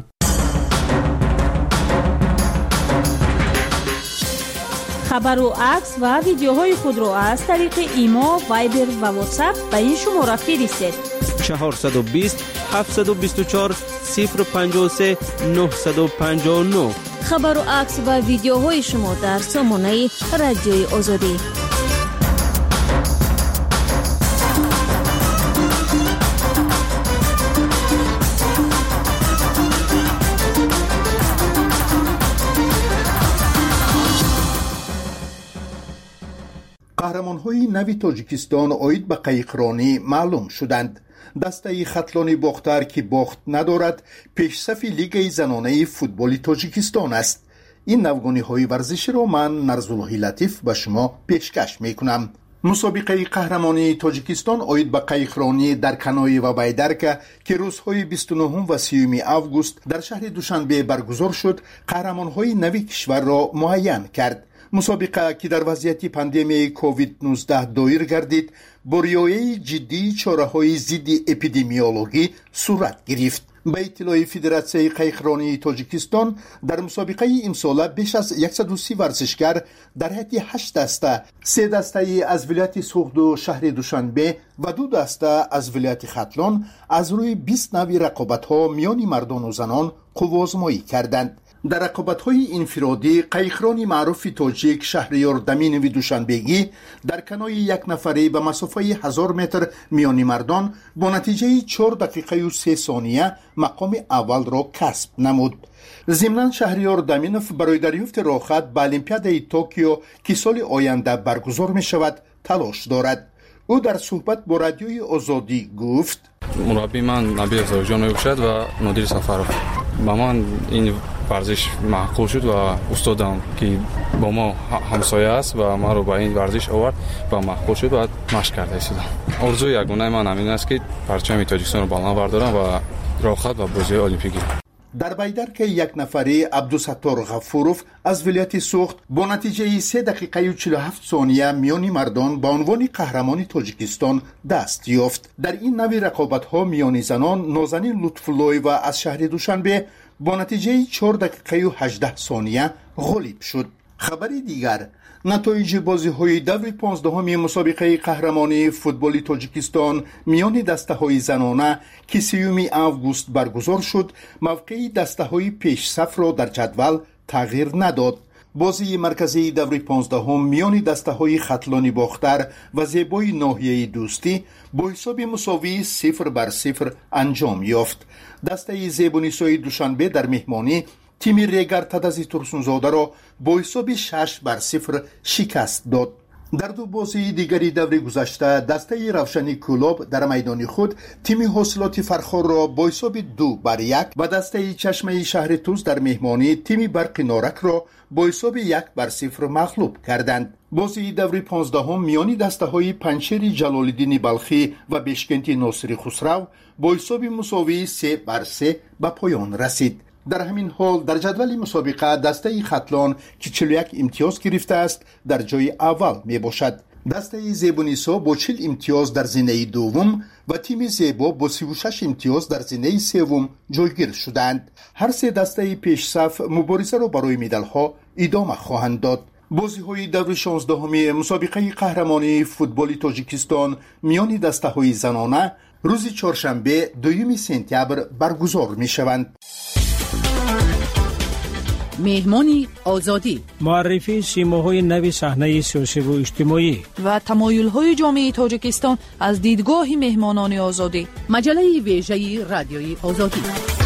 Speaker 12: خبر و عکس و ویدیوهای خود را از طریق ایما، وایبر و واتساپ به این شماره فرستید.
Speaker 9: 420 724 053 959.
Speaker 1: خبر و عکس و ویدیوهای شما در سامانه رادیوی آزادی.
Speaker 23: قهرمان‌های نوی تاجیکستان عاید به قایقرانی معلوم شدند. دسته خطلان باختر که باخت ندارد پیشصف لیگ زنانه فوتبال تاجیکستان است. این نوگانی‌های ورزشی را من نرزالله لطیف به شما پیشکش می‌کنم. مسابقه قهرمانی تاجیکستان عاید به قایقرانی در کنای و بیدرک که روزهای 29 و 30 آگوست در شهر دوشنبه برگزار شد، قهرمان‌های نوی کشور را معین کرد. مسابقه که در وضعیت پاندمی کووید 19 دایر گردید، با رعایت جدی چاره‌های ضد اپیدمیولوژی صورت گرفت. به اطلاع فدراسیون قایقرانی تاجیکستان در مسابقه امسال بیش از 130 ورزشکار در حیط 8 دسته، 3 دسته از ولایت سوخت و شهر دوشنبه و 2 دسته از ولایت ختلان از روی 20 نوع رقابت‌ها میان مردان و زنان قوازمایی کردند. در رقابت‌های انفرادی قایقران معروف تاجیک شهریار دمینوی دوشنبگی در کنوی یک نفره به مسافه 1000 متر میانی مردان با نتیجه 4 دقیقه و 3 ثانیه مقام اول را کسب نمود. ضمناً شهریار دمینوف برای دریافت راحت به المپیادای توکیو که سال آینده برگزار می شود تلاش دارد. او در صحبت با رادیوی آزادی گفت:
Speaker 2: مربی من نبی زوجان باشد و مدیر سفر با من این ورزش معقول شد و استادم که با ما همسایه است و ما رو به این ورزش آورد و معقول شد و مشق کرده شدم. آرزوی یگانه من همین است که پرچم تاجیکستان رو بالا بردارم و راحت و بازی المپیک گیرم.
Speaker 23: در بیدر که یک نفره عبدالستار غفوروف از ولایت سوخت با نتیجه 3 دقیقه و 47 ثانیه میانی مردان به عنوان قهرمان تاجیکستان دست یافت. در این نوع رقابت‌ها میانی زنان نازنین لطف‌الله و از شهر دوشنبه با نتیجه 4 دقیقه و 18 ثانیه غالب شد. خبری دیگر: نتایج بازی‌های دور 15 مسابقه قهرمانی فوتبال تاجیکستان میان دسته‌های زنانه که 3 آگوست برگزار شد، موقع دسته‌های پیش صف را در جدول تغییر نداد. بازی مرکزی دور 15 میان دسته‌های خطلانی باختر و زیبای ناحیه دوستی با حساب مساوی 0-0 انجام یافت. دسته زیبونیسای دوشنبه در مهمانی تیم ریگر تدازی ترسونزاده را با حساب 6-0 شکست داد. در دو بازی دیگری دور گذشته دسته روشنی کلوب در میدان خود تیم حاصلات فرخار را با حساب 2-1 و دسته چشمه شهر توس در مهمانی تیم برق نارک را با حساب 1-0 مغلوب کردند. بازی دور 15 میانی دسته های پنچیر جلالالدین بلخی و بشکنتی ناصری خسرو با حساب مساوی 3-3 به پایان رسید. در همین حال در جدول مسابقه دسته خطلان که 41 امتیاز گرفته است در جای اول می باشد. دسته زیبونیسا با 40 امتیاز در زینه دوم و تیم زیبا با 36 امتیاز در زینه سوم جایگیر شدند. هر سه دسته پیش صف مبارزه را برای مدال ها ادامه خواهند داد. بازی های دور 16 مسابقه قهرمانی فوتبال تاجیکستان میان دسته های زنانه روز چهارشنبه 2 سپتامبر برگزار می شوند.
Speaker 5: مهمانی آزادی،
Speaker 7: معرفی سیماهای نوی صحنه سیاسی و اجتماعی
Speaker 3: و تمایل‌های جامعه تاجیکستان از دیدگاه مهمانان آزادی.
Speaker 5: مجله ویژه رادیوی آزادی.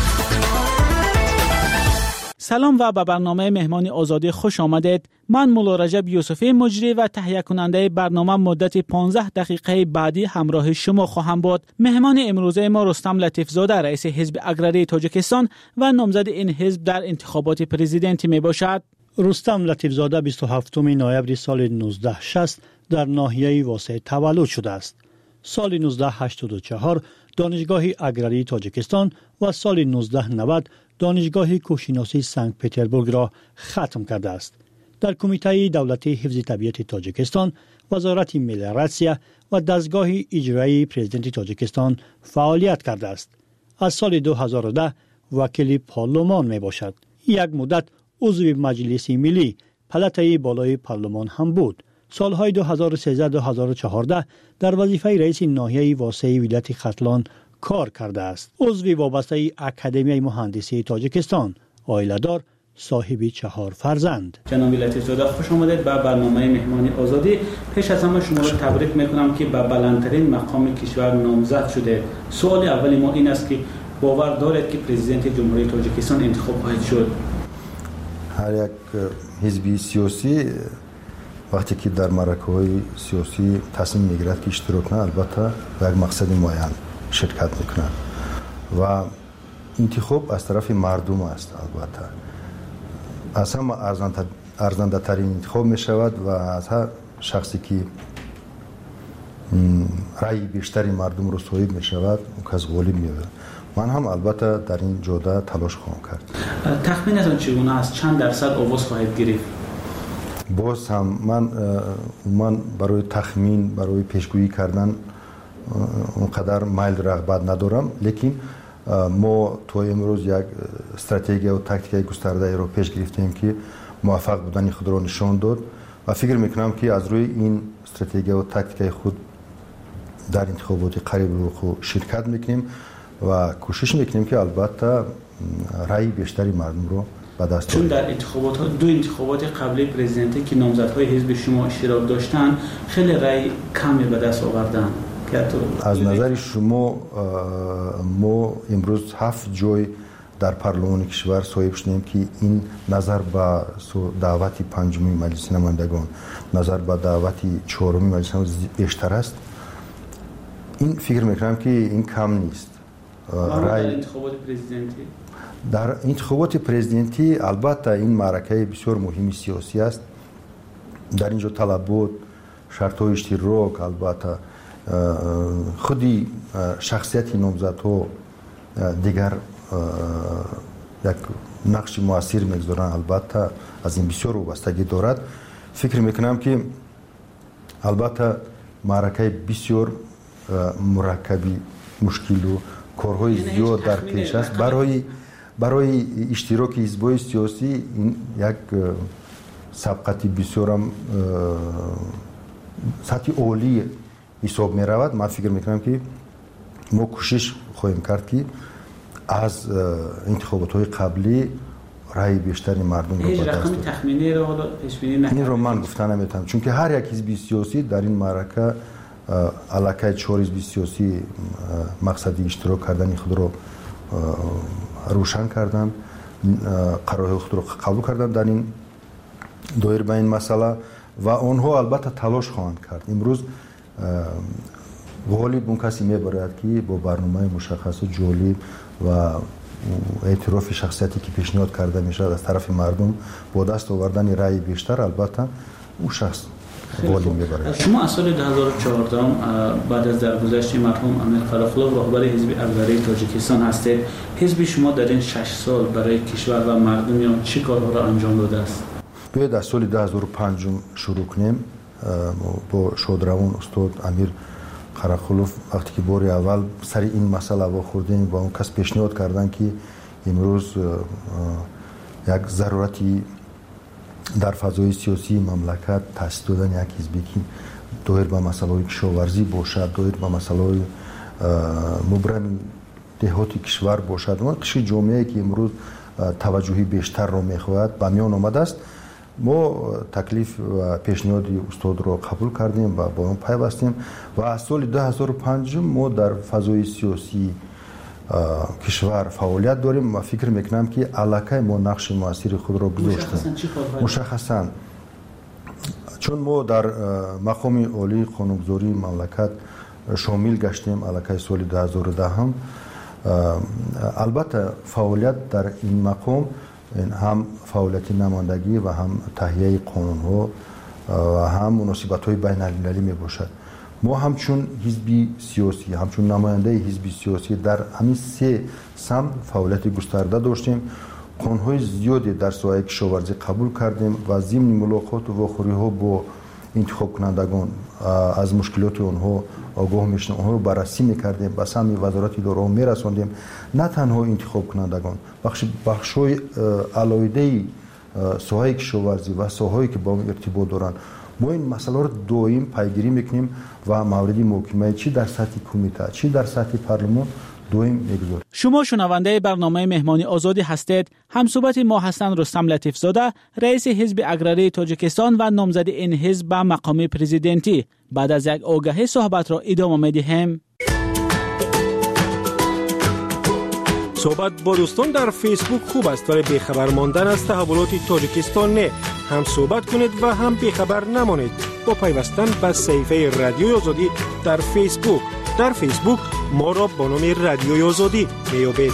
Speaker 18: سلام و به برنامه مهمانی آزادی خوش آمدید. من مولا رجب یوسفی مجری و تهیه کننده برنامه مدت 15 دقیقه بعدی همراه شما خواهم بود. مهمان امروزه ما رستم لطیفزاده رئیس حزب اگراری تاجیکستان و نامزد این حزب در انتخابات پرزیدنتی می باشد.
Speaker 10: رستم لطیفزاده 27 نوامبر سال 1960 در ناحیه واسه تولد شده است. سال 1984 دانشگاه اگراری تاجیکستان و سال 1990 دانشگاه کوهشناسی سنت پترزبورگ را ختم کرده است. در کمیته دولتی حفظ طبیعت تاجیکستان، وزارت ملیراسیا و دستگاه اجرایی پرزیدنت تاجیکستان فعالیت کرده است. از سال 2010 وکیل پارلمان می باشد. یک مدت عضو مجلس ملی پلاتای بالای پارلمان هم بود. سالهای 2013-2014 در وظیفه رئیس ناحیه واسع ولایت خطلان کار کرده است. عضو وابسته اکادمی مهندسی تاجیکستان، عائله‌دار، صاحب 4 فرزند.
Speaker 18: جناب لطیفزاده خوش آمدید به برنامه مهمانی آزادی. پیش از همه شما را تبریک میکنم که به بلندترین مقام کشور نامزد شده. سوال اول ما این است که باور دارید که پرزیدنت جمهوری تاجیکستان انتخاب خواهد شد؟
Speaker 24: هر یک حزبی سیاسی وقتی که در معرکه‌های سیاسی تصمیم میگیرد که اشتراک کنه، البته به یک مقصد معین شرکت میکنه و انتخاب از طرف مردم است. البته از همه ارزنده ترین انتخاب می شود و از هر شخصی که رأی بیشتری مردم رو صاحب می شود اون کس غالب می شود. من هم البته در این جوده تلاش خواهم کرد.
Speaker 18: تخمینتون چگونه است؟ چند درصد آواز خواهید گرفت؟
Speaker 24: باز هم من برای تخمین، برای پیشگویی کردن اونقدر میل رغبت ندارم، لیکن ما تو امروز یک استراتژی و تاکتیک گسترده رو پیش گرفتیم که موفق بودن خود را نشان داد و فکر میکنم که از روی این استراتژی و تاکتیک خود در انتخابات قریب رو شرکت میکنیم و کوشش میکنیم که البته رأی بیشتری مردم رو به دست
Speaker 8: چون در دو انتخابات قبلی پرزیدنتی که نامزدهای حزب شما اشتراک داشتن خیلی رای کمی به دست آوردن.
Speaker 24: از نظر شما ما امروز 7 جای در پارلمان کشور صاحب شدیم که این نظر به دعوت پنجمی مجلس نمایندگان، نظر به دعوت چهارمی مجلس نمایندگان بیشتر است. این فکر میکنم که این کم نیست.
Speaker 8: در انتخابات پرزیدنتی
Speaker 24: در انتخابات پرزیدنتی البته این معرکه بسیار مهمی سیاسی است. در اینجا طلبات، شرط‌های اشتراک، البته خودی شخصیت نامزدها دیگر یک نقش موثر میگذارند. البته از این بسیار وابستگی دارد. فکر میکنم که البته معرکه بسیار مرکبی، مشکل و کارهای زیاد در پیش است. برای اشتراک حزب‌های سیاسی این یک سبقتی بسیار سطح عالی حساب می رود. من فکر میکنم که ما کوشش خواهیم کرد که از انتخابات های قبلی رای بیشتری مردم رو به دست
Speaker 8: رقم تخمینی رو حالا پیش بینی نکنید.
Speaker 24: این رو من گفتن نمیتونم، چون که هر یک حزب سیاسی در این معرکه علاقه 4 حزب سیاسی مقصدی اشتراک کردن خود رو روشن کردن، قرارهای خود رو قبول کردن در این دایر به این مسئله و آنها البته تلاش خواهند کرد. امروز غالب اون کسی میبرد که با برنامه مشخص و جالب و اعتراف شخصیتی که پیشنهاد کرده میشه از طرف مردم با دست آوردن رأی بیشتر، البته اون شخص غالب میبرد.
Speaker 8: شما از سال 2014 بعد از درگذشت مرحوم امیر قراقلو رهبر حزب اکبری تاجیکستان هستید. حزب شما در این 6 سال برای کشور و مردم چه کارها را انجام داده است؟
Speaker 24: باید از سال 2005 شروع کنیم. با شادروان استاد امیر قراقلو وقتی که بار اول سر این مسئله واخوردیم با اون کس پیشنهاد کردن که امروز یک ضرورتی در فضای سیاسی مملکت تأسیس دادن یک حزبی که دایر به مسائل کشاورزی باشد، دایر به مسائل مبرم دهات کشور باشد، و قشر جامعه که امروز توجهی بیشتر را میخواهد به میان آمده است. ما تکلیف و پیشنهاد استاد را قبول کردیم و با اون پیوستیم و از سال 2005 ما در فضای سیاسی کشور فعالیت داریم و فکر میکنم که علاقه ما نقش موثر خود را گذاشتیم. مشخصاً چون ما در مقام عالی قانونگذاری مملکت شامل گشتیم علاقه سال 2010 هم. البته فعالیت در این مقام هم فعالیت نمایندگی و هم تهیه قانون‌ها و هم مناسبت‌های بین‌المللی میباشد. ما همچون حزبی سیاسی، همچون نماینده حزبی سیاسی در همین 3 سمت فعالیت گسترده داشتیم. قانون‌های زیادی در ساحه کشاورزی قبول کردیم و ضمن ملاقات و واخوری‌ها با انتخاب کنندگان از مشکلات آنها آگاه میشدیم، آنها رو بررسی میکردیم، به سمت وزارت دارو میرساندیم. نه تنها انتخاب کنندگان، بخش‌های علایده ساحه کشاورزی و ساحه‌ای که با ارتباط دارن، ما این مسئله رو دائم پیگیری میکنیم و مورد محاکمه چی در سطح کمیته چی در سطح پارلمان دائم میگذاریم.
Speaker 11: شما شنونده برنامه مهمانی آزادی هستید. همصحبت ما هستند رستم لطیفزاده، رئیس حزب اکبری تاجیکستان و نامزد این حزب به مقام پرزیدنتی. بعد از یک آگهی صحبت را ادامه میدهیم.
Speaker 17: صحبت با دوستان در فیسبوک خوب است، ولی بیخبر ماندن از تحولات تاجیکستان نه. هم صحبت کنید و هم بیخبر نمانید با پیوستن به صفحه رادیوی آزادی در فیسبوک. در فیسبوک ما را با نام رادیوی آزادی میابید.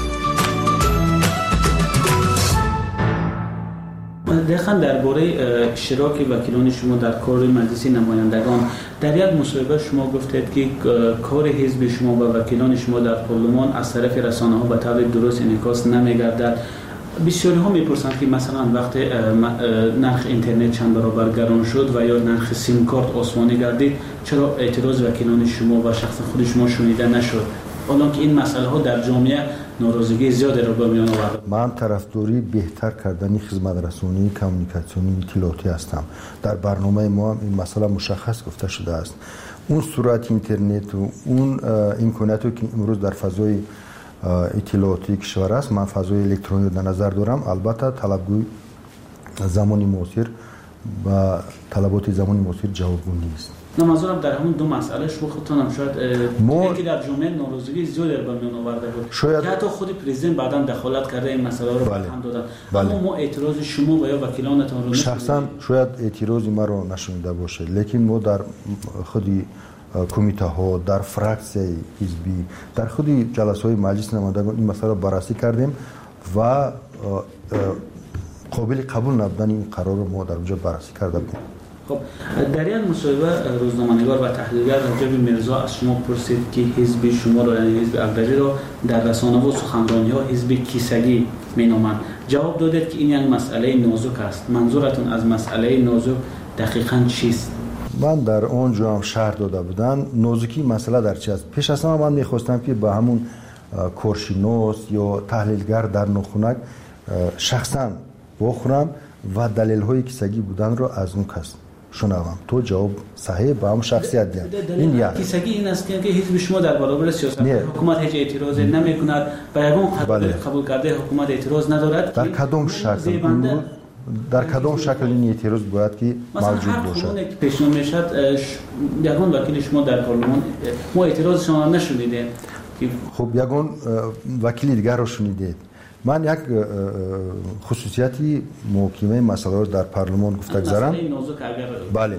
Speaker 8: دقیقاً درباره اشتراک وکیلان شما در کار مجلس نمایندگان، در یک مصاحبه شما گفتید که کار حزب شما و وکیلان شما در پارلمان از طرف رسانه‌ها به طور درست انعکاس نمی‌گردد. بسیاری ها میپرسند که مثلا وقتی نرخ اینترنت چند برابر گران شد و یا نرخ سیم کارت آسمانی گردید، چرا اعتراض وکیلان شما و شخص خود شما شنیده نشد؟ حالا که این مسئله ها در جامعه ناراضگی زیادی را به میان آورده.
Speaker 24: من طرفداری بهتر کردن خدمت رسانی، کمیونیکاسیونی، اطلاعاتی هستم. در برنامه ما هم این مسئله مشخص گفته شده است. اون سرعت اینترنت و اون امکاناتی که امروز در فضای اطلاعاتی کشور است. من فضای الکترونیک در نظر دارم. البته طلبگوی زمان معاصر و طلبات زمان معاصر جوابگو نیست.
Speaker 8: منظورم در همون دو مسئله شما خودتون هم شاید که در جامعه ناراضگی زیاد در میان آورده بود که حتی خود پرزیدنت بعداً دخالت کرده این مسئله رو هم دادن. اما ما اعتراض شما و یا وکیلانتان رو
Speaker 24: شخصا شاید اعتراضی ما رو نشونده باشه، لیکن ما در خودی کمیته ها، در فراکسیه حزبی، در خودی جلسه های مجلس نمایندگان این مسئله رو بررسی کردیم و قابل قبول نبودن این قرار رو ما در اونجا بررسی کرده بودیم.
Speaker 8: خب در این مصاحبه روزنامه‌نگار و تحلیلگر رجب میرزا از شما پرسید که حزب شما را یعنی حزب اقدری را در رسانه و سخنرانی‌ها حزب کیسگی می‌نامند. جواب دادید که این یک مسئله نازک است. منظورتون از مسئله نازک دقیقاً چیست؟
Speaker 24: من در اونجا هم شرح داده بودم نازکی مسئله در چی است. پیش از همه من می‌خواستم که با همون کارشناس یا تحلیلگر در نخونک شخصاً بخورم و دلیل‌های کیسگی بودن را از اون کس شنوم. تو جواب صحیح با هم شخصیت دیم.
Speaker 8: این کیسگی این است که حزب شما در برابر سیاست حکومت هیچ اعتراض نمی‌کند و یگان قبول کرده حکومت اعتراض ندارد.
Speaker 24: در کدام شکل در کدام شکل این اعتراض باید که موجود باشد؟
Speaker 8: مثلا که پیشنهاد میشد یگان وکیل شما در پارلمان ما اعتراض شما نشنیدیم.
Speaker 24: خب یگان وکیل دیگر رو شنیدید. من یک خصوصیتی محکمه مسئله رو در پارلمان گفته گذارم. بله.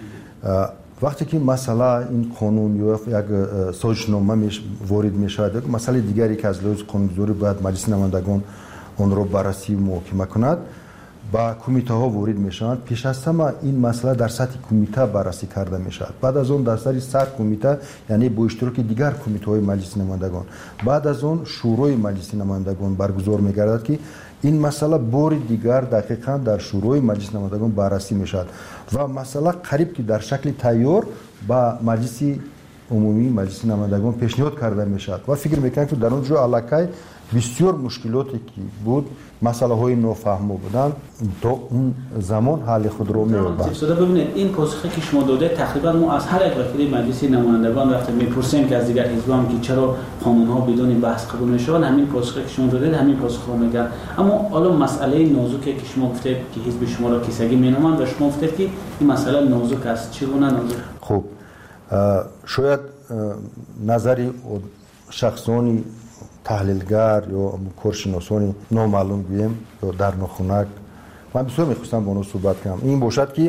Speaker 24: وقتی که مسئله این قانون یا یک سازشنامه وارد می شود، یک مسئله دیگری که از لحاظ قانونگذاری باید مجلس نمایندگان اون رو بررسی و محاکمه کند، با کمیته ها وارد می شوند. پیش از همه این مسئله در سطح کمیته بررسی کرده می شود. بعد از اون در سطح کمیته یعنی با اشتراک دیگر کمیته های مجلس نمایندگان، بعد از اون شورای مجلس نمایندگان برگزار می گردد که این مسئله بار دیگر دقیقاً در شورای مجلس نمایندگان بررسی می شود و مسئله قریب که در شکل تیار با مجلس عمومی مجلس نمایندگان پیشنهاد کرده می شود و فکر میکنم که در اونجا علاقه بسیار مشکلاتی که بود، مسئله های نافهمه بودن، تا اون زمان حل خود رو می‌یابد.
Speaker 8: ببینید این پاسخی که شما داده تقریبا ما از هر یک وکیل مجلس نمایندگان وقتی میپرسیم که از دیگر حزب‌ها هم که چرا قانون‌ها بدون بحث قبول میشن، همین پاسخی که شما دادید همین پاسخ رو میگن. اما حالا مسئله نازکی که شما گفتید که حزب شما را کیسگی مینامند و شما گفتید که این مسئله نازک است، چگونه نازک؟
Speaker 24: خب شاید نظری شخصانی تحلیلگر یا کارشناسانی نامعلوم گویم یا در نخونک من بسیار میخواستم با اونها صحبت کنم. این باشد که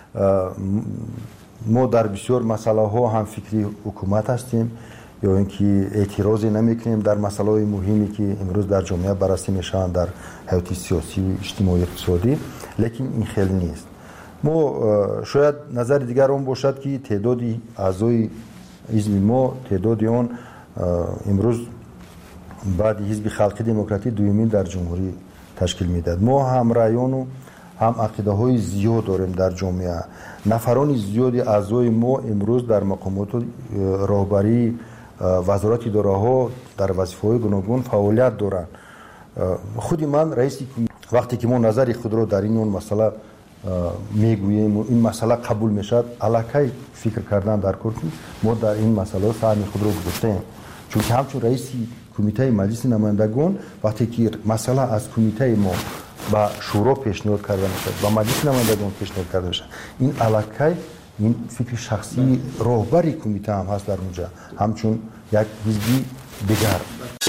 Speaker 24: ما در بسیار مسئله ها هم فکری حکومت هستیم یا اینکه اعتراضی نمیکنیم در مسئله های مهمی که امروز در جامعه بررسی میشن در حیات سیاسی و اجتماعی اقتصادی، لیکن این خیلی نیست. ما شاید نظر دیگر اون باشد که تعدادی اعضای حزب ما تعداد اون امروز بعد حزب خلقی دموکراتی دومین در جمهوری تشکیل میداد. ما هم رایان و هم عقیده های زیاد داریم در جامعه. نفران زیادی اعضای ما امروز در مقامات راهبری وزارت اداره ها در وظیفه های گوناگون فعالیت دارند. خود من رئیس وقتی که ما نظر خود رو در این مسئله میگوییم و این مسئله قبول میشد، علاقه فکر کردن در کار ما در این مسئله سهم خود رو گذاشتیم. چون که همچون رئیس کمیته مجلس نمایندگان وقتی که مسئله از کمیته ما با شورا پیشنهاد کرده میشه و مجلس نمایندگان پیشنهاد کرده میشه، این علاقه این فکر شخصی راهبری کمیته هم هست در اونجا، همچون یک حزبی دیگر.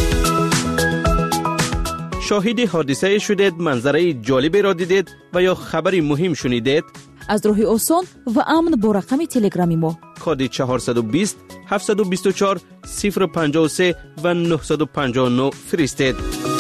Speaker 9: شاهد حادثه شدید، منظره جالبی را دیدید و یا خبری مهم شنیدید؟
Speaker 12: از راه آسان و امن با رقم تلگرامی ما
Speaker 9: کد 420 724 053 و 959 فرستید.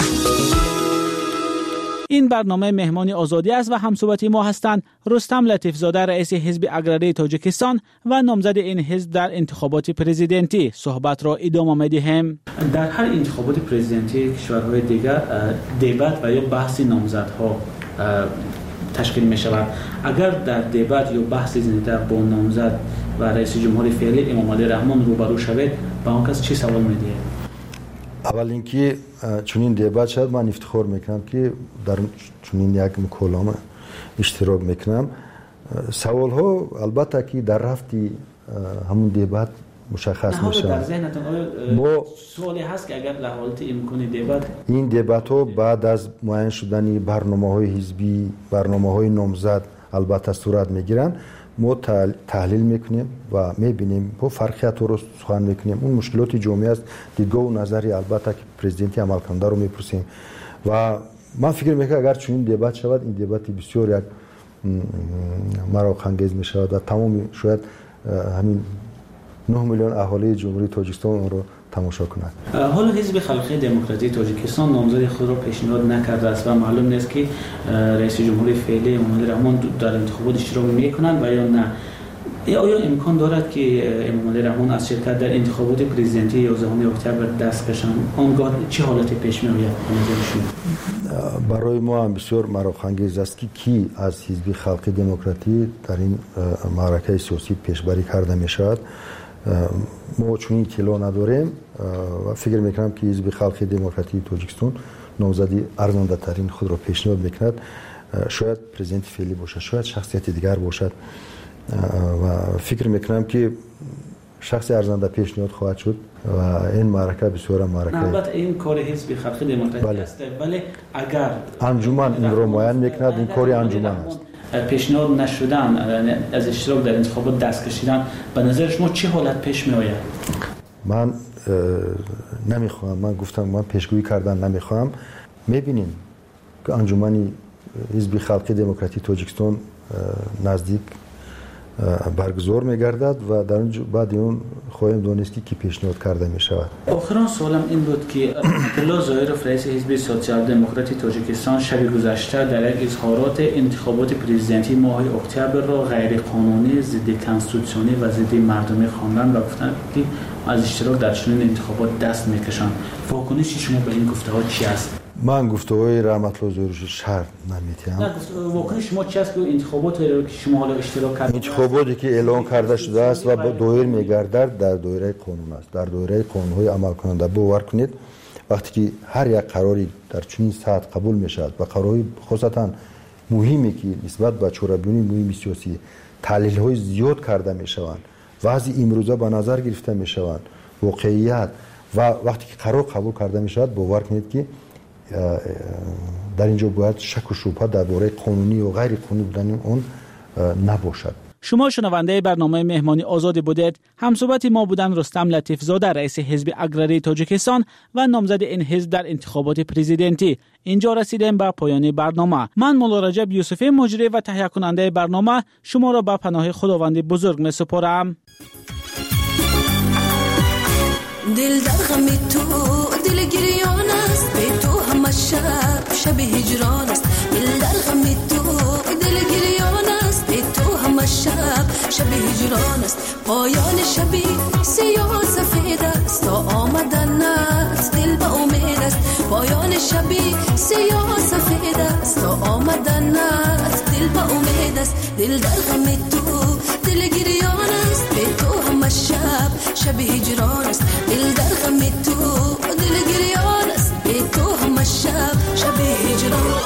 Speaker 11: این برنامه مهمانی آزادی است و همصحبتی ما هستند رستم لطیفزاده رئیس حزب اقراری تاجیکستان و نامزد این حزب در انتخابات پرزیدنتی. صحبت را ادامه می‌دهیم.
Speaker 8: در هر انتخابات پرزیدنتی کشورهای دیگر دیبت و یا بحث نامزدها تشکیل می شود. اگر در دیبت یا بحث زنده با نامزد و رئیس جمهور فعلی امام علی رحمان روبرو شوید، با اون کس چی سوال می‌دهید؟
Speaker 24: اول اینکه چنین دیبت شد من افتخار میکنم که در چنین یک مکالمه اشتراک میکنم. سوال ها البته که در رفتی همون دیبت مشخص میشن.
Speaker 8: در ذهنتون آیا سوالی هست که اگر لحاظ امکانی دیبات
Speaker 24: این دیبات ها بعد از معین شدن برنامه‌های حزبی، برنامه‌های نامزد البته صورت میگیرن، ما تحلیل میکنیم و میبینیم با فرقیت رو سخن میکنیم. اون مشکلات جامعه است، دیدگاه و نظری البته که پرزیدنتی عمل کننده رو میپرسیم و من فکر میکنم اگر چنین دیبات شود، این دیبات بسیار یک مراق‌انگیز میشود و تمام شاید همین 9 میلیون اهالی جمهوری تاجیکستان اون رو تماشا کنند.
Speaker 8: حالا حزب خلقی دموکراسی تاجیکستان نامزد خود را پیشنهاد نکرده است و معلوم نیست که رئیس جمهور فعلی امامعلی رحمان در انتخابات اشتراک میکنند و یا نه. آیا امکان دارد که امامعلی رحمان از شرکت در انتخابات پرزیدنتی 11 اکتبر دست کشند؟ آنگاه چه حالتی پیش میآید؟
Speaker 24: برای ما هم بسیار مراق‌انگیز است که کی از حزب خلقی دموکراتی در این معرکه سیاسی پیشبری کرده میشود. ما چون این اطلاع نداریم و فکر میکنم که حزب خلقی دموکراتی تاجیکستان نامزدی ارزنده ترین خود را پیشنهاد میکند. شاید پرزیدنت فعلی باشد، شاید شخصیت دیگر باشد و فکر میکنم که شخص ارزنده پیشنهاد خواهد شد و این معرکه بسیار معرکه.
Speaker 8: البته این کار حزب خلقی دموکراتی است، ولی اگر
Speaker 24: انجمن این رو معین میکند، این کاری انجمن است.
Speaker 8: پیشنهاد نشدن از اشتراک در انتخابات دست کشیدن، به نظر شما چه حالت پیش می آید؟
Speaker 24: من نمیخوام، من گفتم من پیشگویی کردن نمیخوام. میبینیم که انجمن حزب خلقی دموکراتی تاجیکستان نزدیک برگزار میگردد و در اون بعد اون خواهیم دانست که پیشنهاد کرده می شود.
Speaker 8: آخرین سوالم این بود که عبدالله ظاهرов رئیس حزب سوسیال دموکراتی تاجیکستان شب گذشته در یک اظهارات انتخابات پرزیدنتی ماه اکتبر را غیر قانونی، ضد کنستیتوسیونی و ضد مردمی خواندند و گفتند که از اشتراک در چنین انتخابات دست میکشند. واکنش شما به این گفته‌ها چی است؟
Speaker 24: من گفته‌های رحمت الله ظاهری شرط نمی‌دهم.
Speaker 8: نه، واکنش شما چی است که انتخابات که شما حالا اشتراک کردید؟
Speaker 24: انتخاباتی که اعلام کرده شده است و دایر می‌گردد در دایره قانون است، در دایره قانون‌های عمل کننده. باور کنید وقتی که هر یک قراری در چنین سطح قبول می‌شود و قرارهای خاصتاً مهمی که نسبت به چهره‌بینی مهم سیاسی تحلیل‌های زیاد کرده می‌شوند، وضع امروزه به نظر گرفته می‌شوند، واقعیت و وقتی که قرار قبول کرده می‌شود، باور کنید که در اینجا باید شک و شبهه درباره قانونی و غیر قانونی بودن اون نباشد.
Speaker 11: شما شنونده برنامه مهمانی آزاد بودید. همصحبت ما بودن رستم لطیف زاده، رئیس حزب اگراری تاجیکستان و نامزد این حزب در انتخابات پرزیدنتی. اینجا رسیدیم به پایان برنامه. من مولا رجب یوسفی مجری و تهیه کننده برنامه شما را به پناه خداوند بزرگ می‌سپارم.
Speaker 6: دل در غم تو دل گریان است، به تو همه شب هجران است. دل در غم تو دل گریان است، به تو همه شب هجران است. پایان شبی سیاه سفید است، تا آمدنت دل به امید است. پایان شبی سیاه سفید است، تا آمدنت دل به امید است. دل در غم تو دل گریان است، به تو همه شب هجران است. دل در غم تو دل گریان است، به تو همه شب هجران.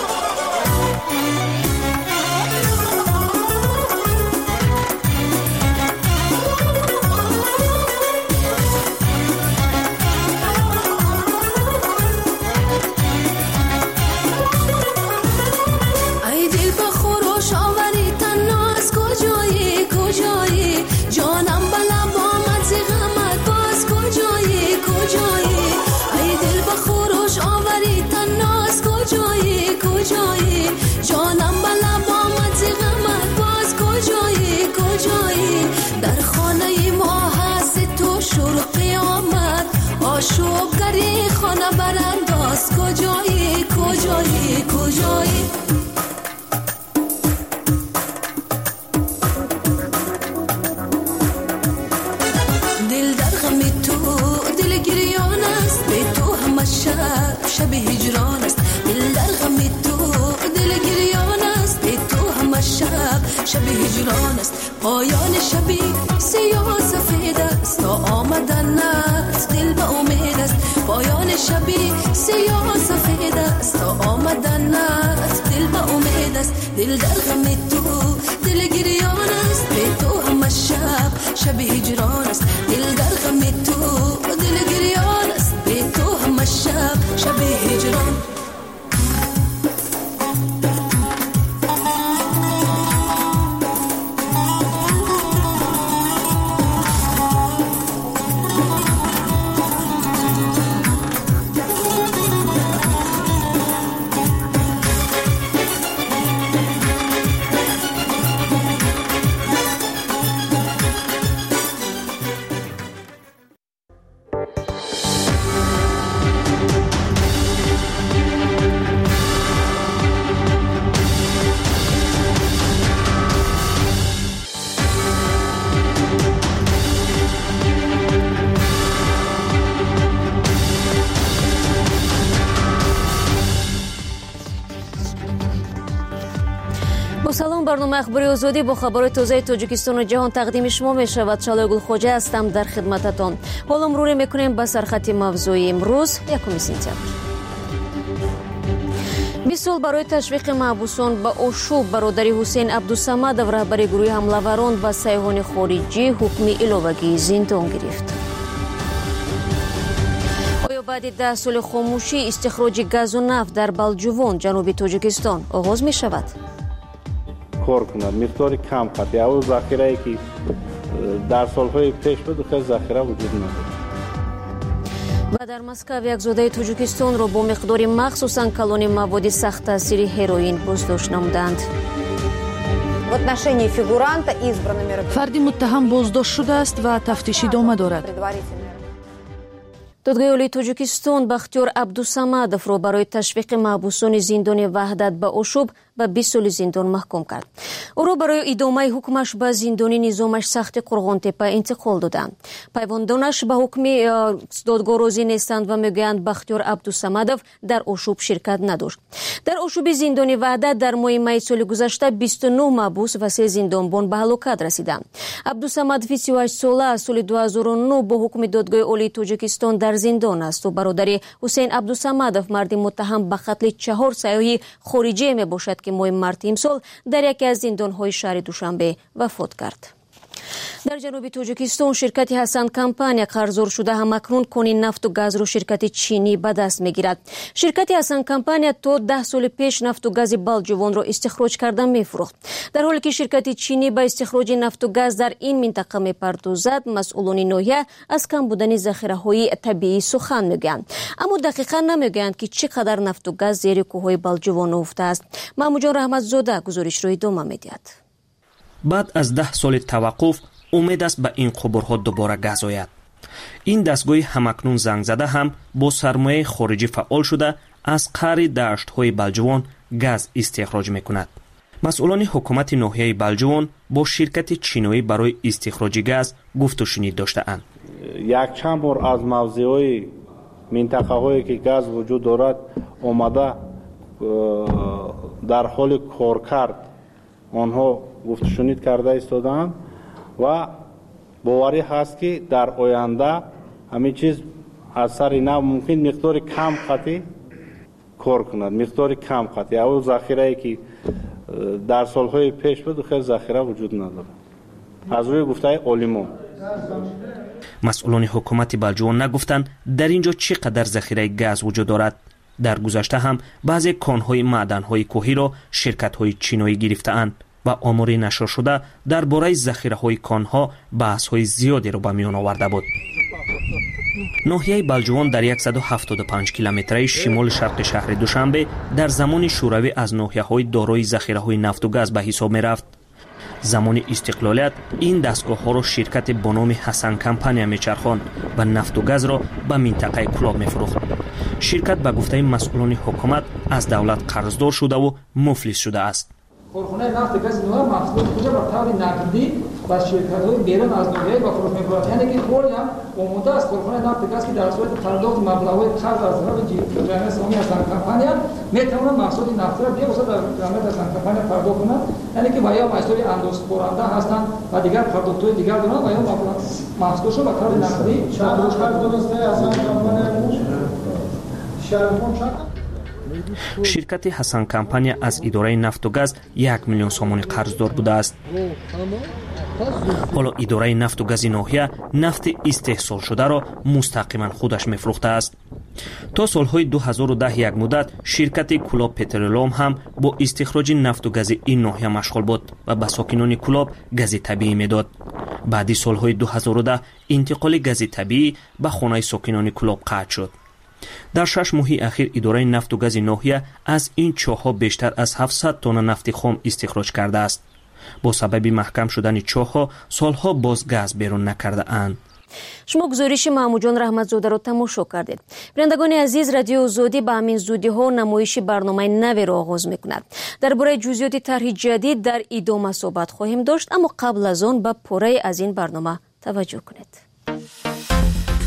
Speaker 6: ای دل با خروش آوری تنها از کجایی کجایی، جانم بلم با مدز غمت باز کجایی کجایی. ای دل با خروش آوری تنها از کجایی کجایی، جانم بلم با مدز غمت باز کجایی کجایی. در خانه ما هست تو شروع قیامت، آشوبگری خانه برانداز کجایی کجایی کجایی. شب هجران است. دل در غم تو دل گریان است، به تو همه شب هجران است. پایان شبی سیاه سفید است، تا آمدنت دل به امید است. پایان شبی سیاه سفید است، تا آمدنت دل به امید است. دل در غم تو دل گریان است، به تو همه شب هجران است. دل در
Speaker 1: برنامه اخباری آزادی با خبر تازه تاجیکستان و جهان تقدیم شما می شود. شالای گلخوجه هستم در خدمتتان. حالا مرور میکنیم به سرخط موضوعی امروز 1 سپتامبر. 20 سال برای تشویق محبوسان به آشوب برادر حسین عبدالصمدов رهبر گروه حمله‌وران و سیاحان خارجی حکم علاوگی زندان گرفت. آیا بعد 10 سال خاموشی استخراج گاز و نفت در بلجوان جنوب تاجیکستان آغاز می شود؟
Speaker 13: کار کند مقدار کم قطعی اول ذخیره‌ای که در سالهای پیش بود خیلی ذخیره وجود نداشت.
Speaker 1: و در مسکو یک زاده تاجیکستان را با مقداری مخصوصاً کلون مواد سخت تاثیر هروئین بازداشت نمودند.
Speaker 3: فردی متهم بازداشت شده است و تفتیش ادامه دارد.
Speaker 1: دادگاه عالی تاجیکستان بختیار عبدالصمدов را برای تشویق محبوسان زندان وحدت به آشوب به 20 سال زندان محکوم کرد. او را برای ادامه حکمش به زندان نظامش سخت قرغانتپه انتقال دادند. پیوندانش به حکم دادگاه راضی نیستند و میگویند بختیار عبدالصمدov در آشوب شرکت نداشت. در آشوب زندان وحدت در ماه می سال گذشته 29 محبوس و 3 زندانبان به هلاکت رسیدند. عبدالصمدov 38 ساله از سال 2009 با حکم دادگاه عالی تاجیکستان در زندان است و برادر حسین عبدالصمدov مرد متهم به قتل 4 سیاح خارجی می باشد که ماه مارس امسال در یکی از زندان‌های شهر دوشنبه وفات کرد. در جنوب تاجیکستان شرکت حسن کمپانی قرضدار شده همکنون کنی نفت و گاز را شرکت چینی به دست میگیرد. شرکت حسن کمپانی تا 10 سال پیش نفت و گاز بلجوان را استخراج کرده میفروخت. در حالی که شرکت چینی به استخراج نفت و گاز در این منطقه میپردازد، مسئولان ناحیه از کم بودن ذخیره‌های طبیعی سخن میگویند، اما دقیقاً نمیگویند که چقدر نفت و گاز زیر کوههای بلجوان افته است. محمود جان رحمتزاده گزارش را ادامه میدهد.
Speaker 4: بعد از 10 سال توقف امید است به این قبرها دوباره گاز آید. این دستگاه همکنون زنگ زده هم با سرمایه خارجی فعال شده از قعر دشت‌های بلجوان گاز استخراج میکند. مسئولان حکومت ناحیه بلجوان با شرکت چینی برای استخراج گاز گفت و شنید داشته‌اند.
Speaker 13: یک چند بار از موضع‌های منطقه‌هایی که گاز وجود دارد آمده در حال کار کرد آنها گفت شنید کرده ایستادند و باوری هست که در آینده همین چیز از سر نو ممکن مقدار کم قطعی کار کند، مقدار کم قطعی اول ذخیره‌ای که در سالهای پیش بود خیلی ذخیره وجود ندارد از روی گفته عالمان.
Speaker 4: مسئولان حکومت بلجوان نگفتند در اینجا چقدر ذخیره گاز وجود دارد. در گذشته هم بعضی کان‌های معدن‌های کوهی را شرکت‌های چینی گرفته‌اند و آماری نشر شده درباره ذخیره‌های کان‌ها بحث‌های زیادی را به میان آورده بود. ناحیه بلجوان در 175 کیلومتری شمال شرق شهر دوشنبه در زمان شوروی از ناحیه‌های دارای ذخیره‌های نفت و گاز به حساب می‌رفت. زمان استقلالیت این دستگاه‌ها را شرکت با نام حسن کمپانی میچرخاند و نفت و گاز را به منطقه کلاب می‌فروخت. شرکت به گفته مسئولان حکومت از دولت قرضدار شده و مفلس شده است.
Speaker 14: کارخانه نفت گاز نو محصولات خود را به طور نقدی با شرکت‌های بیرون از ناحیه با فروش می‌کند. یعنی که کلی هم آماده است کارخانه نفت گاز که در صورت پرداخت مبلغ‌های قرض از طرف جامعه اسلامی حسن کمپانی می‌تواند محصول نفت را بیاورد در جامعه حسن کمپانی پرداخت کند. یعنی که یا محصول اندوز برنده هستند و دیگر پرداخت‌های دیگر دارند و یا محصولش را به طور نقدی فروش می‌کنند.
Speaker 4: شرکت حسن کمپانی از اداره نفت و گاز 1 میلیون سوم قرضدار بوده است. حالا اداره نفت و گاز ناحیه نفت استحصال شده را مستقیما خودش میفروخته است. تا سالهای 2010 یک مدت شرکت کلاب پترولوم هم با استخراج نفت و گاز این ناحیه مشغول بود و به ساکنان کلاب گاز طبیعی میداد. بعد سالهای 2010 انتقال گاز طبیعی به خانه ساکنان کلاب قطع شد. در 6 ماه اخیر اداره نفت و گاز ناحیه از این چاه‌ها بیشتر از 700 تن نفت خام استخراج کرده است. با سبب محکم شدن چاه‌ها سالها باز گاز بیرون نکرده اند.
Speaker 1: شما گزارش محمود جان رحمتزاده را تماشا کردید. بینندگان عزیز، رادیو آزادی به همین زودی ها نمایش برنامه نوی را آغاز می‌کند. درباره جزئیات طرح جدید در ادامه صحبت خواهیم داشت، اما قبل از آن به پاره از این برنامه توجه کنید.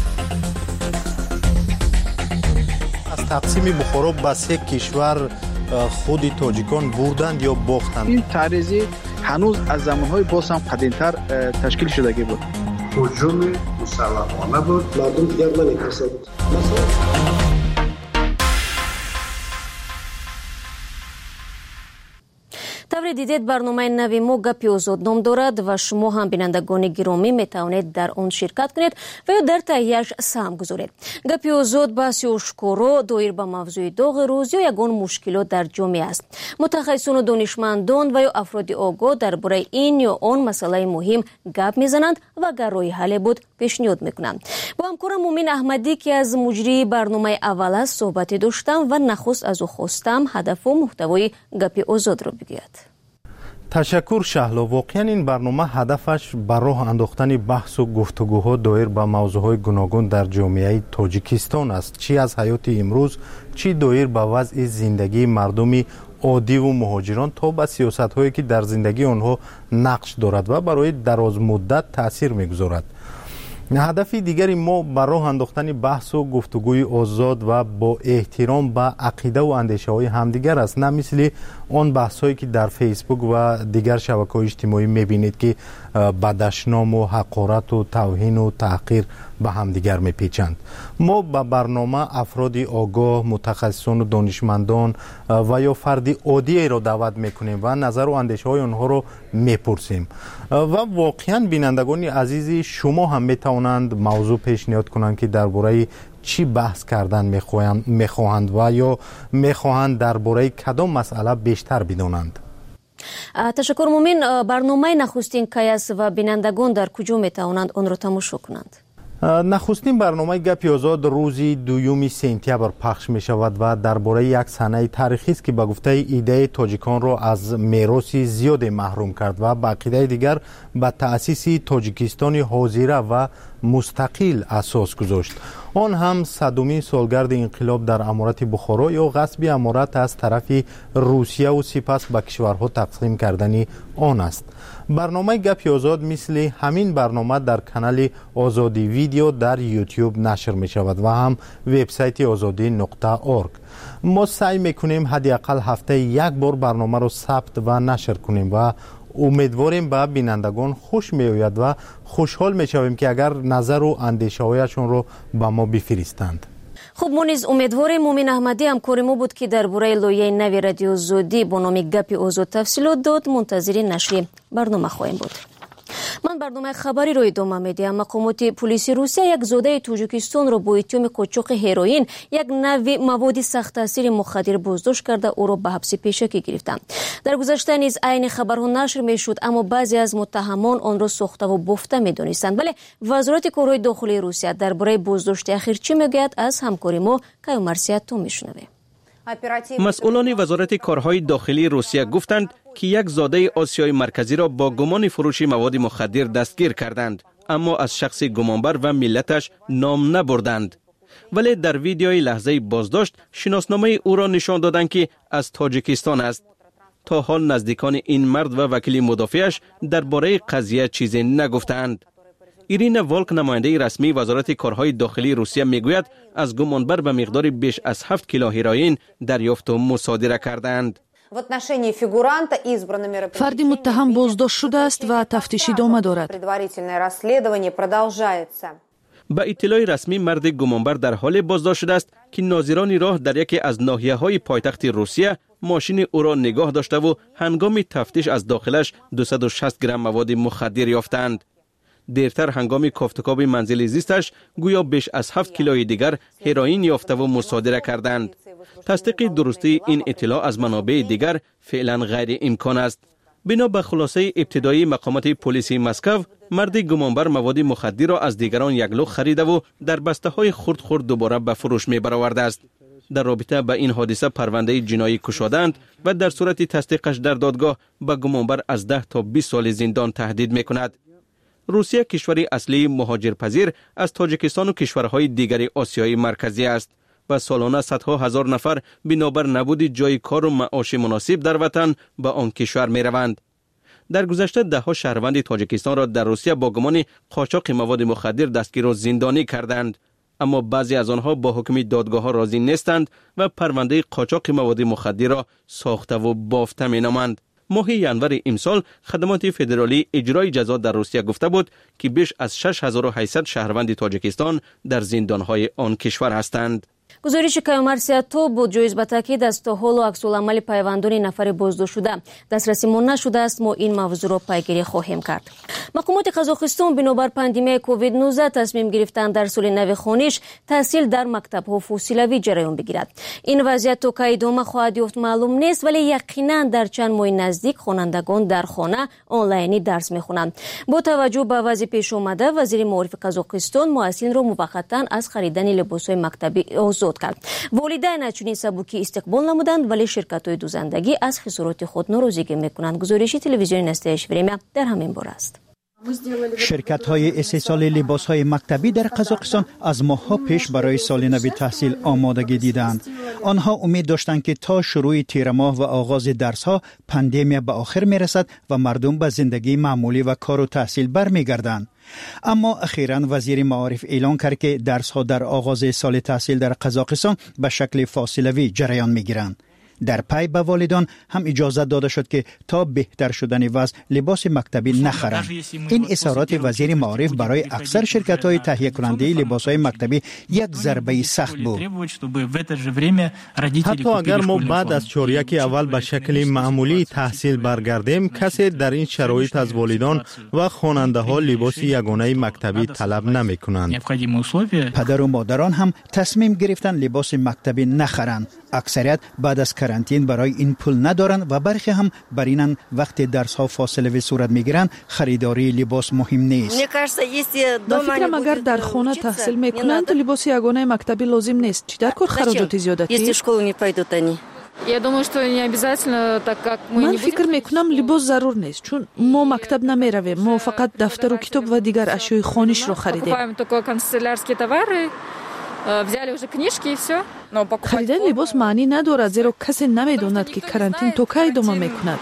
Speaker 15: از تقسیم بخارا به 3 کشور
Speaker 24: خود تاجیکان بردند یا باختند؟
Speaker 15: این تعرضی هنوز از زمانهای باز هم قدیمتر تشکیل شدگی بود.
Speaker 16: هجوم مسلحانه بود.
Speaker 19: مردم دیگر نمی‌ترسند.
Speaker 1: тавре дидед барномаи нави мо гапи озод ном дорад ва шумо ҳам бинандагони гиромӣ метавонед дар он ширкат кунед ва ё дар таҳияш саҳм гузоред. Гапи озод баҳси ошкоро доир ба мавзӯи доғи рӯз ё ягон мушкилот дар ҷомеа аст. Мутахассисону донишмандон ва ё афроди огоҳ дар бораи ин ё он масъалаи муҳим гап мезананд ва агар роҳи ҳалле буд пешниҳод мекунанд. Бо ҳамкорам Мумин Аҳмадӣ ки аз муҷрии барномаи аввал аст суҳбате доштам ва нахуст аз ӯ хостам ҳадафу муҳтавои гапи озодро бигӯяд.
Speaker 24: ташаккур шаҳло. воқеан ин барнома ҳадафаш ба роҳ андохтани баҳсу гуфтугӯҳо доир ба мавзӯъҳои гуногун дар ҷомеаи Тоҷикистон аст, чӣ аз ҳаёти имрӯз, чӣ доир ба вазъи зиндагии мардуми одиву муҳоҷирон то ба сиёсатҳое ки дар зиндагии онҳо нақш дорад ва барои дарозмуддат таъсир мегузорад. ҳадафи дигари мо ба роҳ андохтани баҳсу гуфтугӯи озод ва бо эҳтиром ба ақидаву андешаҳои ҳамдигар аст, на мисли он баҳсҳое ки дар фейсбук ва дигар шабакаҳои иҷтимоӣ мебинед ки ба дашному ҳақорату тавҳину таҳқир ба ҳамдигар мепечанд. мо ба барнома афроди огоҳ, мутахассисону донишмандон ва ё фарди оддиеро даъват мекунем ва назару андешаҳои онҳоро мепурсем ва воқеан бинандагони азизи шумо ҳам метавонанд мавзӯъ пешниҳод кунанд ки дар бораи чӣ баҳс кардан мехоҳанд ва ё мехоҳанд дар бораи кадом масъала бештар бидонанд.
Speaker 1: Ташаккур Мумин. Барномаи нахустин кай аст ва бинандагон дар куҷо метавонанд онро тамошо кунанд?
Speaker 24: нахустин барномаи гапи озод рӯзи 2 сентябр пахш мешавад ва дар бораи як санаи тарихист ки ба гуфтаи идеяи тоҷиконро аз мероси зиёде маҳрум кард ва ба ақидаи дигар ба таъсиси Тоҷикистони ҳозира ва мустақил асос гузошт. он ҳам 100-умин солгарди инқилоб дар аморати Бухоро ё ғасби аморат аз тарафи Русияву сипас ба кишварҳо тақсим кардани он аст. барномаи гапи озод мисли ҳамин барнома дар канали озоди видео дар YouTube нашр мешавад ва ҳам вебсайти озоди.org. мо саъй мекунем ҳадди ақал ҳафтаи як бор барномаро сабт ва нашр кунем ва умедворем ба бинандагон хуш меояд ва хушҳол мешавем ки агар назару андешаҳояшонро ба мо бифиристанд.
Speaker 1: хуб, мо низ умедворем. Мумин Аҳмадӣ ҳамкори мо буд ки дар бораи лоиҳаи нави радиозодӣ бо номи гапи озод тафсилот дод. мунтазири нашри барнома хоҳем буд. ман барномаи хабариро идома медиҳам. мақомоти пулиси Русия як зодаи Тоҷикистонро бо иттиҳоми қочоқи ҳероин, як нави маводи сахттаъсири мухаддир боздошт карда ӯро ба ҳабси пешакӣ гирифтанд. дар гузашта низ айни хабарҳо нашр мешуд, аммо баъзе аз муттаҳамон онро сохтаву бофта медонистанд. бале вазорати корҳои дохилии Русия дар бораи боздошти ахир чӣ мегӯяд? аз ҳамкори мо Каюмарсиятто мешунавем.
Speaker 9: مسئولان وزارت کارهای داخلی روسیه گفتند که یک زاده آسیای مرکزی را با گمان فروش مواد مخدر دستگیر کردند، اما از شخص گمانبر و ملتش نام نبردند. ولی در ویدیوی لحظه بازداشت شناسنامه او را نشان دادند که از تاجیکستان است. تا حال نزدیکان این مرد و وکیل مدافعش درباره قضیه چیزی نگفتند. ایرین والک نماینده رسمی وزارت کارهای داخلی روسیه میگوید از گمانبر به مقدار بیش از 7 کیلو هروئین دریافت و مصادره کردند.
Speaker 3: фарди муттаҳам боздошт шудааст ва тафтиш идома дорад.
Speaker 9: با اطلاع رسمی مرد گمانبر در حال بازداشت شده است که ناظران راه در یکی از ناحیه‌های پایتخت روسیه ماشین او را نگاه داشته و هنگام تفتیش از داخلش 260 گرم مواد مخدر یافتند. دیرتر هنگام کافتکاب منزل زیستش گویا بیش از 7 کیلوی دیگر هروئین یافته و مصادره کردند. تصدیق درستی این اطلاع از منابع دیگر فعلا غیر امکان است. بنا به خلاصه ابتدایی مقامات پلیسی مسکو، مرد گمانبر مواد مخدر را از دیگران یکلو خریده و در بسته‌های خرد دوباره به فروش می‌برآورده است. در رابطه با این حادثه پرونده جنایی گشودند و در صورت تصدیقش در دادگاه به گمانبر از 10 تا 20 سال زندان تهدید می‌کند. روسیه کشوری اصلی مهاجرپذیر از تاجیکستان و کشورهای دیگر آسیای مرکزی است و سالانه صدها هزار نفر بنابر نبود جای کار و معاش مناسب در وطن به آن کشور می روند. در گذشته دهها شهروند تاجیکستان را در روسیه با گمان قاچاق مواد مخدر دستگیر و زندانی کردند. اما بعضی از آنها با حکم دادگاه‌ها راضی نیستند و پرونده قاچاق مواد مخدر را ساخته و بافته می‌نامند. ماه ینور امسال خدمات فدرالی اجرای جزا در روسیه گفته بود که بیش از 6800 شهروند تاجیکستان در زندان‌های آن کشور هستند.
Speaker 1: гузориши каймарсиято буд ҷоиз ба таъкид аз то ҳоло аксуламали пайвандони нафари боздоштшуда дастрасимон нашудааст. мо ин мавзӯъро пайгирӣ хоҳем кард. мақомоти қазоқистон бинобар пандемияи covid-19 тасмим гирифтанд дар соли нави хониш таҳсил дар мактабҳо фосилавӣ ҷараён бигирад. ин вазъият то ка идома хоҳад ёфт маълум нест, вале яқинан дар чанд моҳи наздик хонандагон дар хона онлайнӣ дарс мехонанд. бо таваҷҷӯҳ ба вазъи пешомада вазири маорифи қазоқистон муассилинро муваққатан аз харидани либосҳои мактабӣ озод кард. волидайна чунин сабуки истиқбол намуданд, вале ширкатҳои дузандагӣ аз хисороти худ норозигӣ мекунанд. гузориши телевизиони настоящее время дар ҳамин бора аст.
Speaker 10: ширкатҳои истеҳсоли либосҳои мактабӣ дар қазоқистон аз моҳҳо пеш барои соли нави таҳсил омодагӣ диданд. онҳо умед доштанд ки то шурӯи тирамоҳ ва оғози дарсҳо пандемия ба охир мерасад ва мардум ба зиндагии маъмулӣ ва кору таҳсил бармегарданд. аммо ахиран вазири маориф эълон кард ки дарсҳо дар оғози соли таҳсил дар қазоқистон ба шакли фосилавӣ ҷараён мегиранд. در پای به والدان هم اجازه داده شد که تا بهتر شدن وضع لباس مکتبی نخرند. این اظهارات وزیر معارف برای اکثر شرکت‌های تهیه کننده لباس‌های مکتبی یک ضربه سخت بود.
Speaker 19: حتی اگر ما بعد از چهاریک اول به شکل معمولی تحصیل برگردیم، کسی در این شرایط از والدان و خواننده‌ها لباس یگانه مکتبی طلب نمی‌کنند.
Speaker 10: پدر و مادران هم تصمیم گرفتن لباس مکتبی نخرند. اکثریت بعد از کرانتین برای این پول ندارند و برخی هم بر اینن وقتی درس ها فاصله صورت میگیرند خریداری لباس مهم نیست.
Speaker 3: با فکرم اگر در خانه تحصیل میکنند لباس یگانه مکتبی لازم نیست. چی در کار خراجات زیادتی؟ من فکر میکنم لباس ضرور نیست، چون ما مکتب نمیرویم، ما فقط دفتر و کتاب و دیگر اشیای خانش رو خریدیم. خریدن لباس معنی ندارد، زیرا کسی نمیداند که کرانتین تا کی ادامه میکند.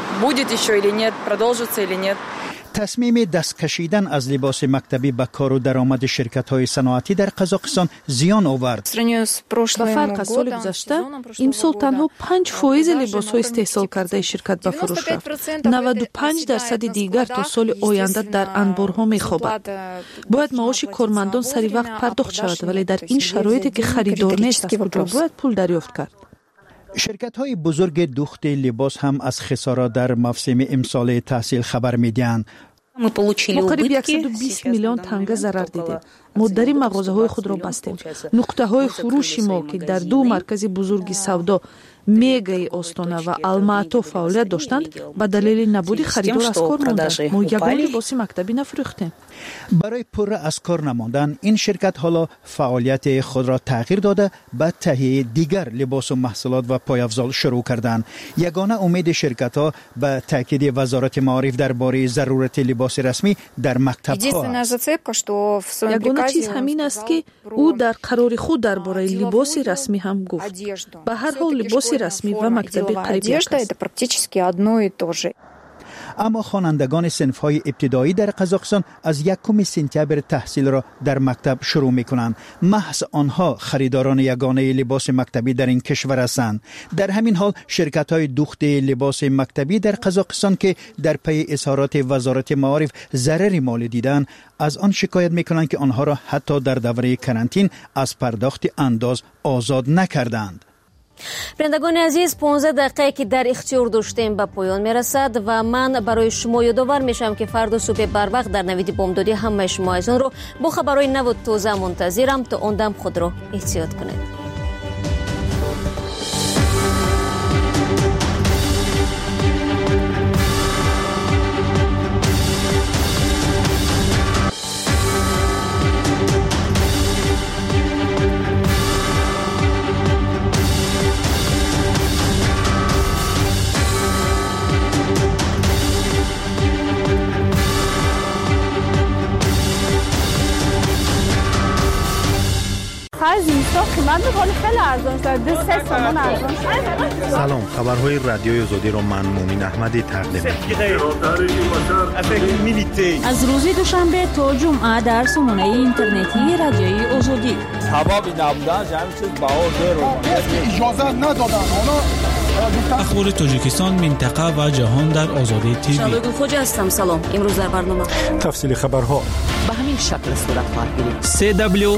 Speaker 10: تصمیم دست کشیدن از لباس مکتبی به کار و درآمد شرکت‌های صنعتی در قزاقستان زیان آورد.
Speaker 3: با فرق از سال گذشته، امسال تنها 5% لباس‌های استحصال کرده شرکت به فروش رفت. 95% دیگر تا سال آینده در انبارها می‌خوابد. باید معاش کارمندان سری وقت پرداخت شود، ولی در این شرایطی که خریدار نیست، از کجا باید پول دریافت کرد؟
Speaker 10: شرکت‌های بزرگ دوخت لباس هم از خسارات در موسم امسال تحصیل خبر می‌دهند.
Speaker 3: ما قریب 120 میلیون تنگه ضرر دیدیم. ما در این مغازه‌های خود را بستیم. نقطه‌های فروش ما که در دو مرکز بزرگ سودا میگای آستانه و الماتو فعالیت داشتند، به دلیل نبود خریدار از کار ماندند. ما یگانه لباس مکتبی نفروختیم.
Speaker 10: برای پر از کار نماندن این شرکت حالا فعالیت خود را تغییر داده به تهیه دیگر لباس و محصولات و پایافزال شروع کردند. یگانه امید شرکت‌ها به تاکید وزارت معارف درباره ضرورت لباس رسمی در مکتب‌ها است.
Speaker 3: یگانه چیز همین است که او در قرار خود درباره لباس رسمی هم گفت. به هر حال لباس رسمی و مکتبی قریب یک است.
Speaker 10: اما خوانندگان صنف‌های ابتدایی در قزاقستان از 1 سپتامبر تحصیل را در مکتب شروع می‌کنند. محض آنها خریداران یگانه لباس مکتبی در این کشور هستند. در همین حال شرکت‌های دوخت لباس مکتبی در قزاقستان که در پی اظهارات وزارت معارف ضرر مالی دیدند، از آن شکایت می‌کنند که آنها را حتی در دوره کرانتین از پرداخت انداز آزاد نکردند.
Speaker 1: بینندگان عزیز، 15 دقیقه که در اختیار داشتیم به پایان میرسد و من برای شما یادآور میشم که فردا صبح بر وقت در نوید بامدادی همه شما عزیزان رو با خبرهای نو و تازه منتظرم. تا آن دم خود را احتیاط کنید.
Speaker 12: آخر زمستان قیمت میکنه خیلی ارزان شد 3 تومان ارزان شد.
Speaker 19: سلام، خبرهای رادیوی آزادی را من مومین احمدی تقدیم می‌کنم.
Speaker 12: از روز دوشنبه تا جمعه در سامانه اینترنتی رادیوی آزادی
Speaker 2: حبابی نبودن همین چیز بهار رو اجازه ندادن.
Speaker 11: اخبار تاجیکستان، منطقه و جهان در آزادی تیوی.
Speaker 1: شادو خوجا هستم. سلام. امروز در برنامه
Speaker 17: تفصیل خبرها
Speaker 5: به همین شکل صورت خواهد گرفت.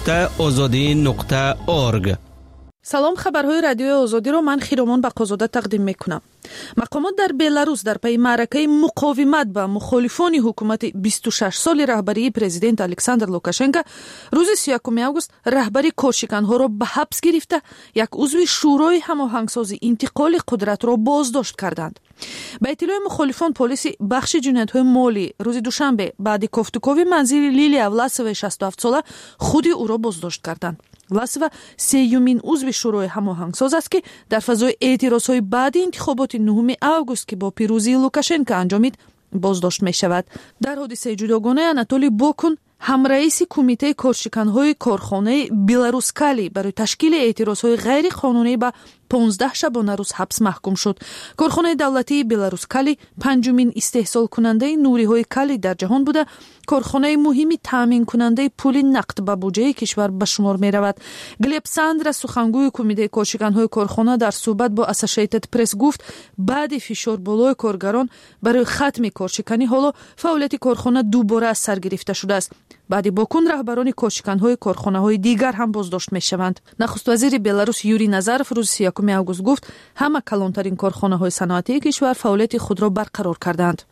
Speaker 3: www.azadi.org. سلام، خبرهای رادیوی آزادی رو من خیرامان بقازاده تقدیم میکنم. مقامات در بلاروس در پی معرکه مقاومت با مخالفان حکومت 26 سالی رهبری پرزیدنت الکساندر لوکاشنکو روز 31 آگوست رهبری کورشیکانها را به حبس گرفته یک عضو شورای هماهنگسازی انتقال قدرت را بازداشت کردند. به اطلاع مخالفان پلیس بخش جنایت‌های مالی روز دوشنبه بعد گفتگوی منزل لیلیا ولاسووا 67 ساله خود او را بازداشت کردند. ولاسووا سیومین عضو شورای هماهنگساز است که در فضای اعتراضهای بعد انتخابات 9 آگوست که با پیروزی لوکاشنکو انجامید بازداشت می شود. در حادثه جداگانه اناتولی بوکون همرئیس کمیته کارشکن‌های کارخانه بلاروسکالی برای تشکیل اعتراضهای غیر قانونی با 15 شبانه روز حبس محکوم شد. کارخانه دولتی بلاروسکالی پنجمین استحصال کننده نوری‌های کالی در جهان بوده. کارخانه مهمی تامین کننده پول نقد به بودجه کشور به شمار می رود. گلیپساندر سخنگوی کمیته کارشکن‌های کارخانه در صحبت با اسوسییتد پرس گفت بعد فشار بالای کارگران برای ختم کارشکنی حالا فعالیت کارخانه دوباره از سر گرفته شده است. بعد باکون رهبران کارشکن‌های کارخانه‌های دیگر هم بازداشت می‌شوند. نخست وزیر بلاروس یوری نظرف روز 31 آگوست گفت همه کلانترین کارخانه‌های صنعتی کشور فعالیت خود را برقرار کردند.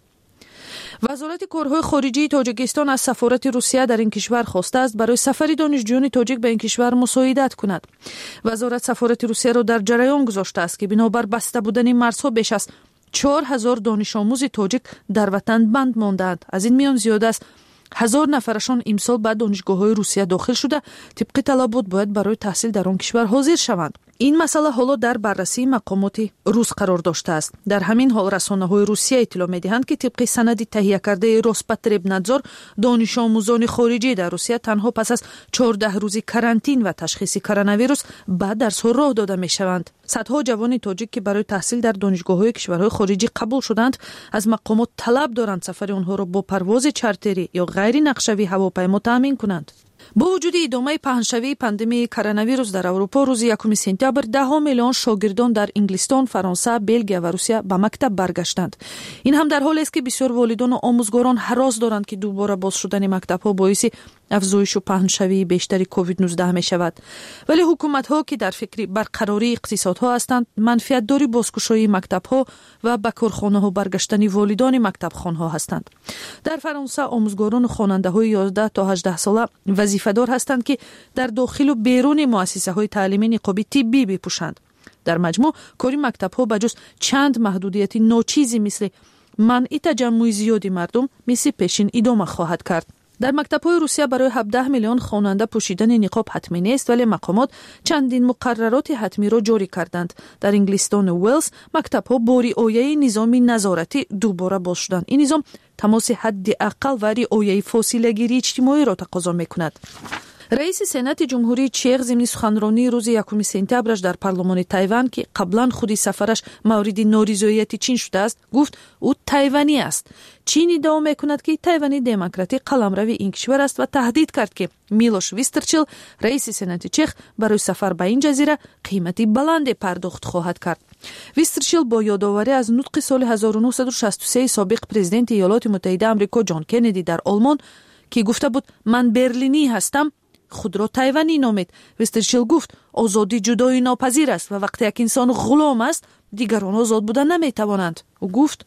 Speaker 3: وزارت کارهای خارجی تاجیکستان از سفارت روسیه در این کشور خواسته است برای سفر دانشجویان تاجیک به این کشور مساعدت کند. وزارت سفارت روسیه را در جریان گذاشته است که بنابر بسته بودن مرزها بیش از 4000 دانش آموز تاجیک در وطن بند ماندند. از این میان زیاد است 1000 نفرشان امسال به دانشگاه‌های روسیه داخل شده طبق طلبات باید برای تحصیل در آن کشور حاضر شوند. این مسئله حالا در بررسی مقامات روس قرار داشته است. در همین حال رسانه‌های روسیه اطلاع می‌دهند که طبق سند تهیه کرده روسپاتربنادزور دانش آموزان خارجی در روسیه تنها پس از 14 روزی کرانتین و تشخیص کرونا ویروس به درس‌ها راه داده می‌شوند. صدها جوان تاجیک که برای تحصیل در دانشگاه‌های کشورهای خارجی قبول شدند از مقامات طلب دارند سفر آنها را با پرواز چارتری یا غیر نقشه‌ای هواپیما تامین کنند. با وجود ادامه پهنشوی پاندمی کرونا ویروس در اروپا روز 1 سپتامبر 10 میلیون شاگردان در انگلستان، فرانسه، بلژیم و روسیه به مکتب برگشتند. این هم در حالی است که بسیار والدان و آموزگاران هراس دارند که دوباره باز شدن مکتب‌ها باعث افزایش و پهنشوی بیشتری کووید 19 می شود. ولی حکومت‌ها که در فکر برقراری اقتصادها هستند، منفعت داری بازگشایی مکتب‌ها و به کارخانه‌ها برگشتن والدان مکتبخوان‌ها هستند. در فرانسه آموزگاران و خواننده‌های 11 تا 18 ساله وظیفه‌دار هستند که در داخل و بیرون مؤسسه‌های تعلیمی نقاب طبی بپوشند. در مجموع کاری مکتب‌ها بجز چند محدودیت ناچیزی مثل منع تجمع زیادی مردم مثل پیشین ادامه خواهد کرد. در مکتب‌های روسیه برای 17 میلیون خواننده پوشیدن نقاب حتمی نیست، ولی مقامات چندین مقررات حتمی را جاری کردند. در انگلستان و ولز مکتب‌ها با رعایت نظام نظارتی دوباره باز شدند. این نظام تماس حداقل و رعایت فاصله گیری اجتماعی را تقاضا می‌کند. رئیس سنات جمهوری چیخ ضمن سخنرانی روز 1 سپتامبرش در پارلمان تایوان که قبلا خودی سفرش مورد نارضایتی چین شده است گفت او تایوانی است. چین ادعا میکند که تایوانی دموکراتی قلمرو این کشور است و تهدید کرد که میلوش ویسترچیل رئیس سنات چیخ برای سفر به این جزیره قیمتی بلند پرداخت خواهد کرد. ویسترچیل با یادآوری از نطق سال 1963 سابق پرزیدنت ایالات متحده آمریکا جان کندی در آلمان که گفته بود من برلینی هستم خود را تایوانی نامید. ویسترچیل گفت آزادی جدایی ناپذیر است و وقتی یک انسان غلام است دیگران آزاد بودن نمیتوانند. او گفت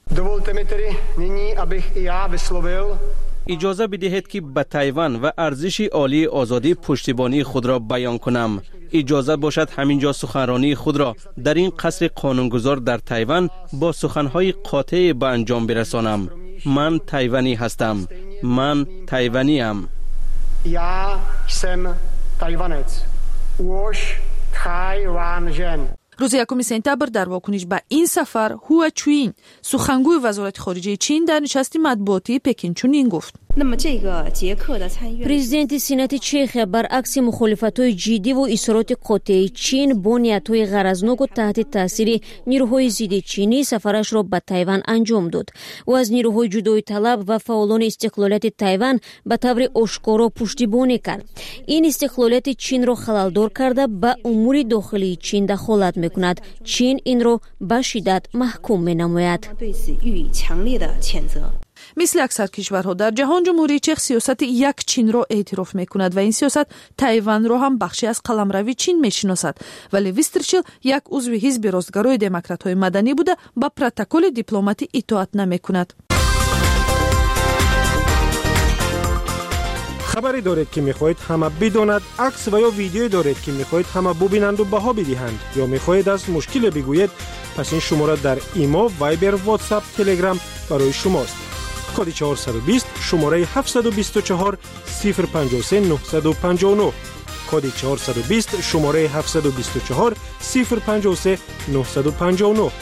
Speaker 9: اجازه بدهید که به تایوان و ارزش عالی آزادی پشتیبانی خود را بیان کنم. اجازه باشد همینجا سخنرانی خود را در این قصر قانونگذار در تایوان با سخنهای قاطع به انجام برسانم. من تایوانی هستم. من تایوانی ام.
Speaker 20: Ja jsem Tajvanec. Už Tchaj-wan-žen.
Speaker 3: روز 1 سپتامبر در واکنش به این سفر هو چوین سخنگوی وزارت خارجه چین در نشست مطبوعاتی پکین چنین گفت:
Speaker 1: президенти сенати чихия баръакси мухолифатҳои ҷиддӣ ва изҳороти қотеи чин бо ниятҳои ғаразноку таҳти таъсири нирӯҳои зидди чинӣ сафарашро ба Тайван анҷом дод. ӯ аз нирӯҳои ҷудоиталаб ва фаъолони истиқлолияти Тайван ба таври ошкоро пуштибонӣ кард. ин истиқлолияти Чинро халалдор карда ба умури дохилии Чин дахолат мекунад. Чин инро ба шиддат маҳкум менамояд.
Speaker 3: مثل اکثر کشورها در جهان جمهوری چک سیاست یک چین را اعتراف میکند و این سیاست تایوان را هم بخشی از قلمروی چین میشناسد. ولی ویسترچیل یک عضو حزب راستگرای دموکرات های مدنی بوده با پروتکل دیپلماتی اطاعت نمیکند.
Speaker 17: خبری دارید که میخواهید همه بداند، عکس و یا ویدیویی دارید که میخواهید همه ببینند و بها بدهند یا میخواهید از مشکل بگویید، پس این شماره در ایما، وایبر، واتساپ، تلگرام برای شماست. کد 420 شماره 724 053 959 کد 420 شماره 724 053 959.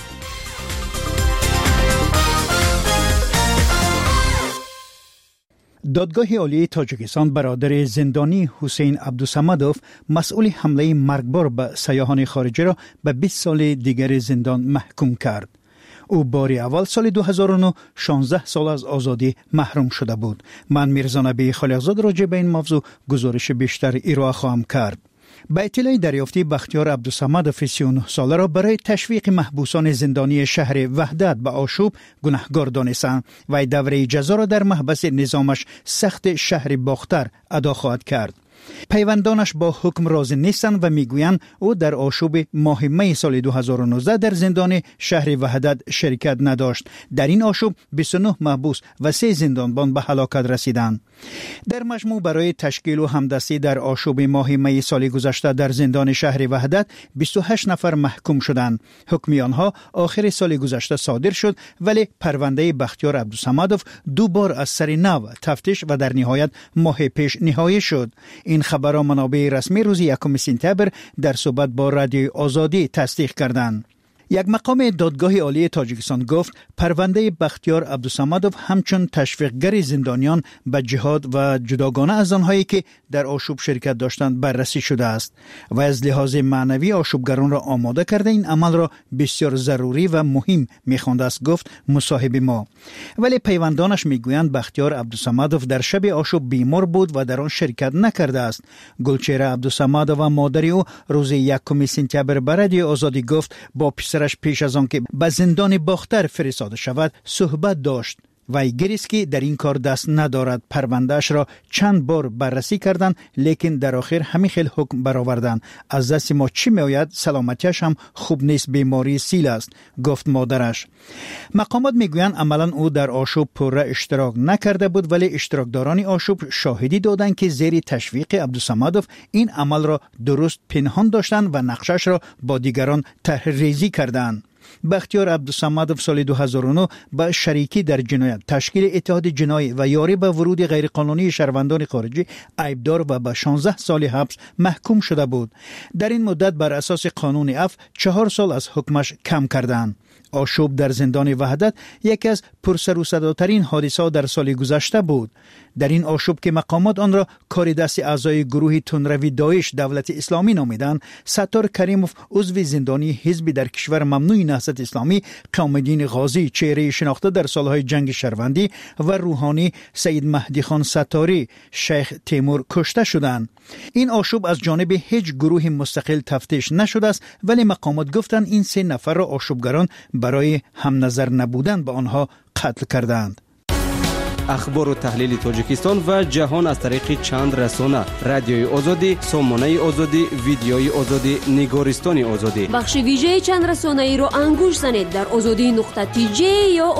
Speaker 10: دادگاه عالی تاجیکستان برادر زندانی حسین عبدالصمدوف مسئول حمله مرگبار به سیاحان خارجی را به 20 سال دیگر زندان محکوم کرد. او بار اول سال 2009 16 سال از آزادی محروم شده بود. من میرزا نبی خالقزاد راجع به این موضوع گزارش بیشتر ارائه خواهم کرد. به اطلاع دریافتی بختیار عبدالصمدوف 39 ساله را برای تشویق محبوسان زندانی شهر وحدت به آشوب گناهکار دانستند و دوره جزا را در محبس نظامش سخت شهر باختر ادا خواهد کرد. پیوندانش با حکم راضی نیستند و میگویند او در آشوب ماه می سال 2019 در زندان شهر وحدت شرکت نداشت. در این آشوب 29 محبوس و 3 زندانبان به هلاکت رسیدند. در مجموع برای تشکیل و همدستی در آشوب ماه می سال گذشته در زندان شهر وحدت 28 نفر محکوم شدند. حکم آنها آخر سال گذشته صادر شد، ولی پرونده بختیار عبدالصمدوف 2 بار از سر نو تفتیش و در نهایت ماه پیش نهایی شد. این خبر را منابع رسمی روز 1 سپتامبر در صحبت با رادیوی آزادی تصدیق کردند. یک مقام دادگاه عالی تاجیکستان گفت پرونده بختیار عبدالصمدوف همچون تشویقگر زندانیان به جهاد و جداگانه از آنهایی که در آشوب شرکت داشتند بررسی شده است و از لحاظ معنوی آشوبگران را آماده کرده این عمل را بسیار ضروری و مهم می‌خوانده است، گفت مصاحب ما. ولی پیوندانش میگویند بختیار عبدالصمدوف در شب آشوب بیمار بود و در آن شرکت نکرده است. گلچهره عبدالصمدوف و مادر او روز 1 سپتامبر به رادیوی آزادی گفت با پسرش پیش از آن که به زندان باختر فرستاده شود صحبت داشت. وی گریست که در این کار دست ندارد. پروندهش را چند بار بررسی کردند، لیکن در آخر همین خیل حکم برآوردند. از دست ما چی میآید؟ سلامتیش هم خوب نیست، بیماری سیل است، گفت مادرش. مقامات میگویند عملا او در آشوب پره اشتراک نکرده بود، ولی اشتراکداران آشوب شاهدی دادند که زیر تشویق عبدالصمدوف این عمل را درست پنهان داشتند و نقشش را با دیگران طرح‌ریزی کردند. بختیار عبدالصمدوف سال 2009 با شریکی در جنایت، تشکیل اتحاد جنایی و یاری به ورود غیرقانونی شهروندان خارجی عیبدار و به 16 سال حبس محکوم شده بود. در این مدت بر اساس قانون عفو 4 سال از حکمش کم کردند. آشوب در زندان وحدت یکی از پرسر و صداترین حادثات در سال گذشته بود. در این آشوب که مقامات آن را کار دست اعضای گروه تندروی داعش دولت اسلامی نامیدند، ستار کریموف عضو زندانی حزب در کشور ممنوع نهضت اسلامی، قیام‌الدین غازی چهره شناخته در سالهای جنگ شهروندی و روحانی سید مهدی خان ستاری، شیخ تیمور کشته شدند. این آشوب از جانب هیچ گروه مستقل تفتیش نشده است، ولی مقامات گفتند این 3 نفر را آشوبگران برای هم نظر نبودن به آنها قتل کردند.
Speaker 9: اخبار و تحلیل تاجیکستان و جهان از طریق چند رسانه: رادیوی آزادی، سامانه آزادی، ویدیوی آزادی، نگارستان آزادی.
Speaker 1: بخش ویژه چند رسانه ای را انگوش زنید در azadi.tj یا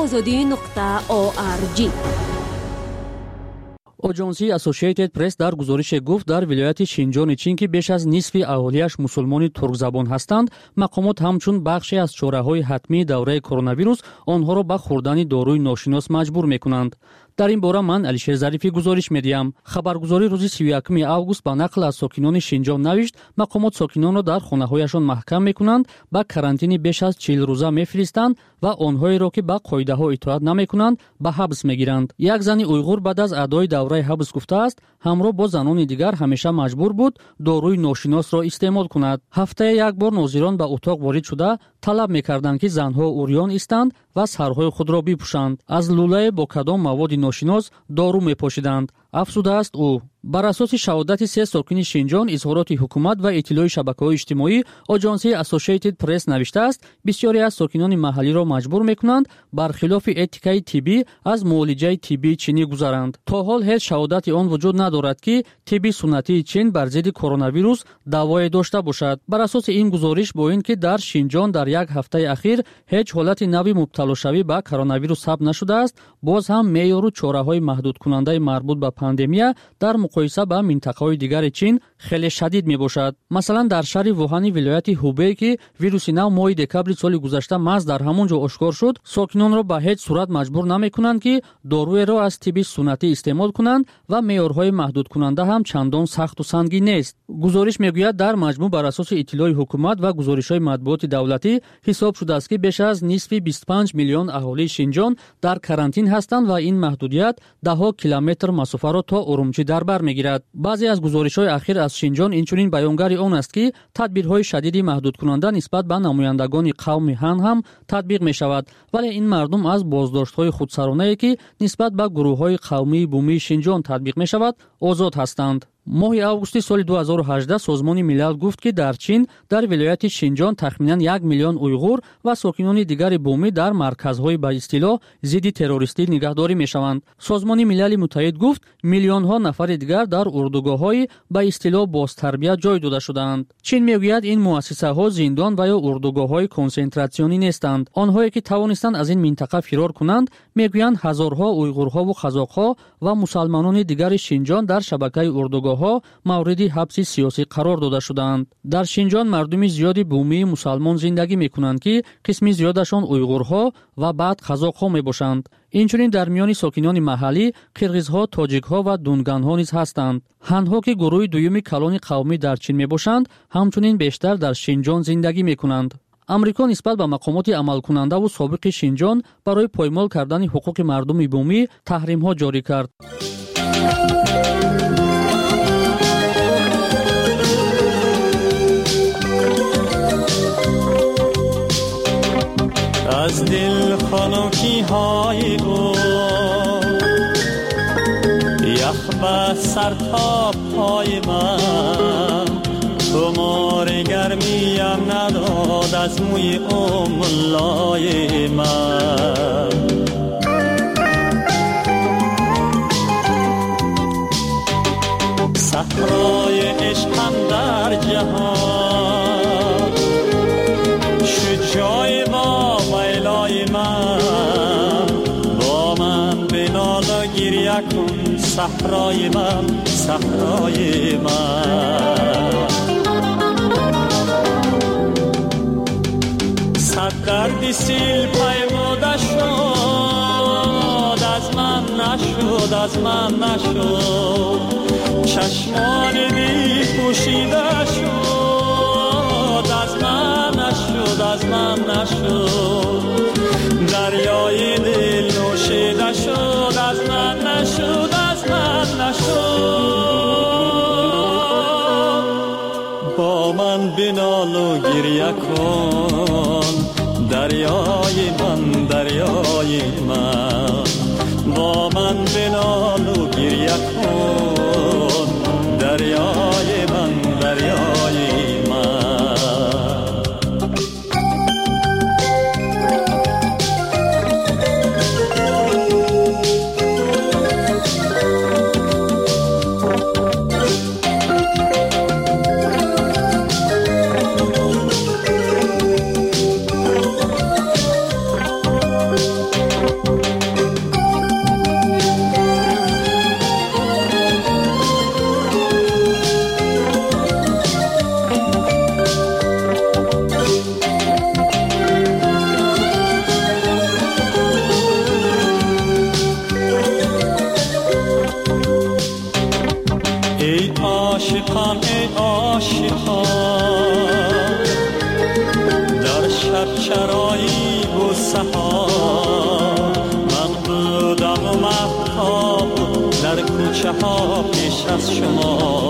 Speaker 1: azadi.org.
Speaker 18: اجانسی اسوسییتد پرس در گزارش گفت در ولایت شینجان چین که بیش از نصف اهالیش مسلمان ترک زبان هستند، مقامات همچون بخشی از چاره‌های حتمی دوره کرونا ویروس آنها را به خوردن داروی ناشناس مجبور می‌کنند. дар ин бора ман алишер зарифӣ гузориш медиҳам. хабаргузори рӯзи 31 август ба нақл аз сокинони Шинҷон навишт, мақомот сокинонро дар хонаҳояшон маҳкам мекунанд, ба карантини беш аз 40 рӯза мефиристанд ва онҳоеро ки ба қоидаҳо итоат намекунанд ба ҳабс мегиранд. Як зани уйғур баъд аз адои давраи ҳабс гуфтааст, ҳамроҳ бо занони дигар ҳамеша маҷбур буд дорӯи ношиносро истеъмол кунад. ҳафтае як бор нозирон ба утоқ ворид шуда талаб мекарданд ки занҳо урён истанд ва сарҳои худро бипӯшанд. аз лӯлае бо кадом маводи ношинос дору мепошиданд, афзудааст ӯ. бар асоси шаҳодати се сокини Шинҷон, изҳороти ҳукумат ва иттилои шабакаҳои иҷтимоӣ, оҷонсияи Associated Press навиштааст, бисёре аз сокинони маҳаллиро маҷбур мекунанд бар хилофи этикаи тиббӣ аз муолиҷаи тиббии чинӣ гузаранд. то ҳол ҳеҷ шаҳодати он вуҷуд надорад ки тибби суннатии чин бар зидди коронавирус давое дошта бошад. бар асоси ин гузориш, бо ин ки дар Шинҷон дар як ҳафтаи ахир ҳеҷ ҳолати нави мубталошавӣ ба коронавирус сабт нашудааст, боз ҳам меъёру чораҳои маҳдудкунандаи марбут ба пандемия дар муқоиса ба минтақаҳои дигари Чин хеле шадид мебошад. масалан дар шаҳри Вуҳани вилояти Ҳубей ки вируси нав моҳи декабри соли гузашта маҳз дар ҳамон ҷо ошкор шуд, сокинонро ба ҳеҷ сурат маҷбур намкунанд ки доруеро аз тибби суннатӣ истеъмол кунанд ва меъёрҳои маҳдудкунанда ҳам чандон сахту сангин нест. гузориш мегӯяд, дар маҷмӯъ бар асоси иттилои ҳукумат ва гузоришҳои матбуоти давлатӣ ҳисоб шудааст ки беш аз нисфи 25 миллион аҳолии Шинҷон дар карантин ҳастанд ва ин маҳдудият даҳо километр масофаро то Урумчи дар бар мегирад. баъзе аз гузоришҳои ахир аз Шинҷон инчунин баёнгари он аст ки тадбирҳои шадиди маҳдудкунанда нисбат ба намояндагони қавми ҳан ҳам татбиқ мешавад, вале ин мардум аз боздоштҳои худсаронае ки нисбат ба гурӯҳҳои қавмии бумии Шинҷон татбиқ мешавад, озод ҳастанд. моҳи августи соли 2018 созмони милал гуфт ки дар Чин дар вилояти Шинҷон тахминан 1 миллион уйғур ва сокинони дигари бумӣ дар марказҳои ба истилоҳ зидди террористӣ нигаҳдорӣ мешаванд. созмони милали муттаҳид гуфт, миллионҳо нафари дигар дар урдугоҳҳои ба истилоҳ бозтарбия ҷой дода шудаанд. Чин мегӯяд, ин муассисаҳо зиндон ва ё урдугоҳҳои консентратсионӣ нестанд. онҳое ки тавонистанд аз ин минтақа фирор кунанд, мегӯянд ҳазорҳо уйғурҳову хазоқҳо ва мусалманони дигари Шинҷон дар шабакаи урдугоҳ мавриди ҳабси сиёсӣ қарор дода шудаанд. дар Шинҷон мардуми зиёди бумии мусалмон зиндагӣ мекунанд ки қисми зиёдашон уйғурҳо ва баъд хазоқҳо мебошанд. инчунин дар миёни сокинони маҳаллӣ қирғизҳо, тоҷикҳо ва дунганҳо низ ҳастанд. ҳанҳо ки гурӯҳи дуюми калони қавмӣ дар Чин мебошанд, ҳамчунин бештар дар Шинҷон зиндагӣ мекунанд. амрико нисбат ба мақомоти амалкунандаву собиқи Шинҷон барои поймол кардани ҳуқуқи мардуми бумӣ таҳримҳо ҷорӣ кард.
Speaker 20: از دل خنکی های او یخ به سر تا پای من تو مار گرمیم نداد از موی املای من صحرای عشقم در جهان شجای با ویلای من با من بنال و گریه کن صحرای من صحرای من صد درد سیل پیموده شد از من نشد از من نشد چشمان بی پوشیده شد از من نشد از من نشد دریای دل نوشیده شد از من نشد از من نشد با من بنال و گریه کن دریای من دریای من با من بنال و گریه کن دریای من دریای سحاب من بودم و مهتاب در کوچه ها پیش از شما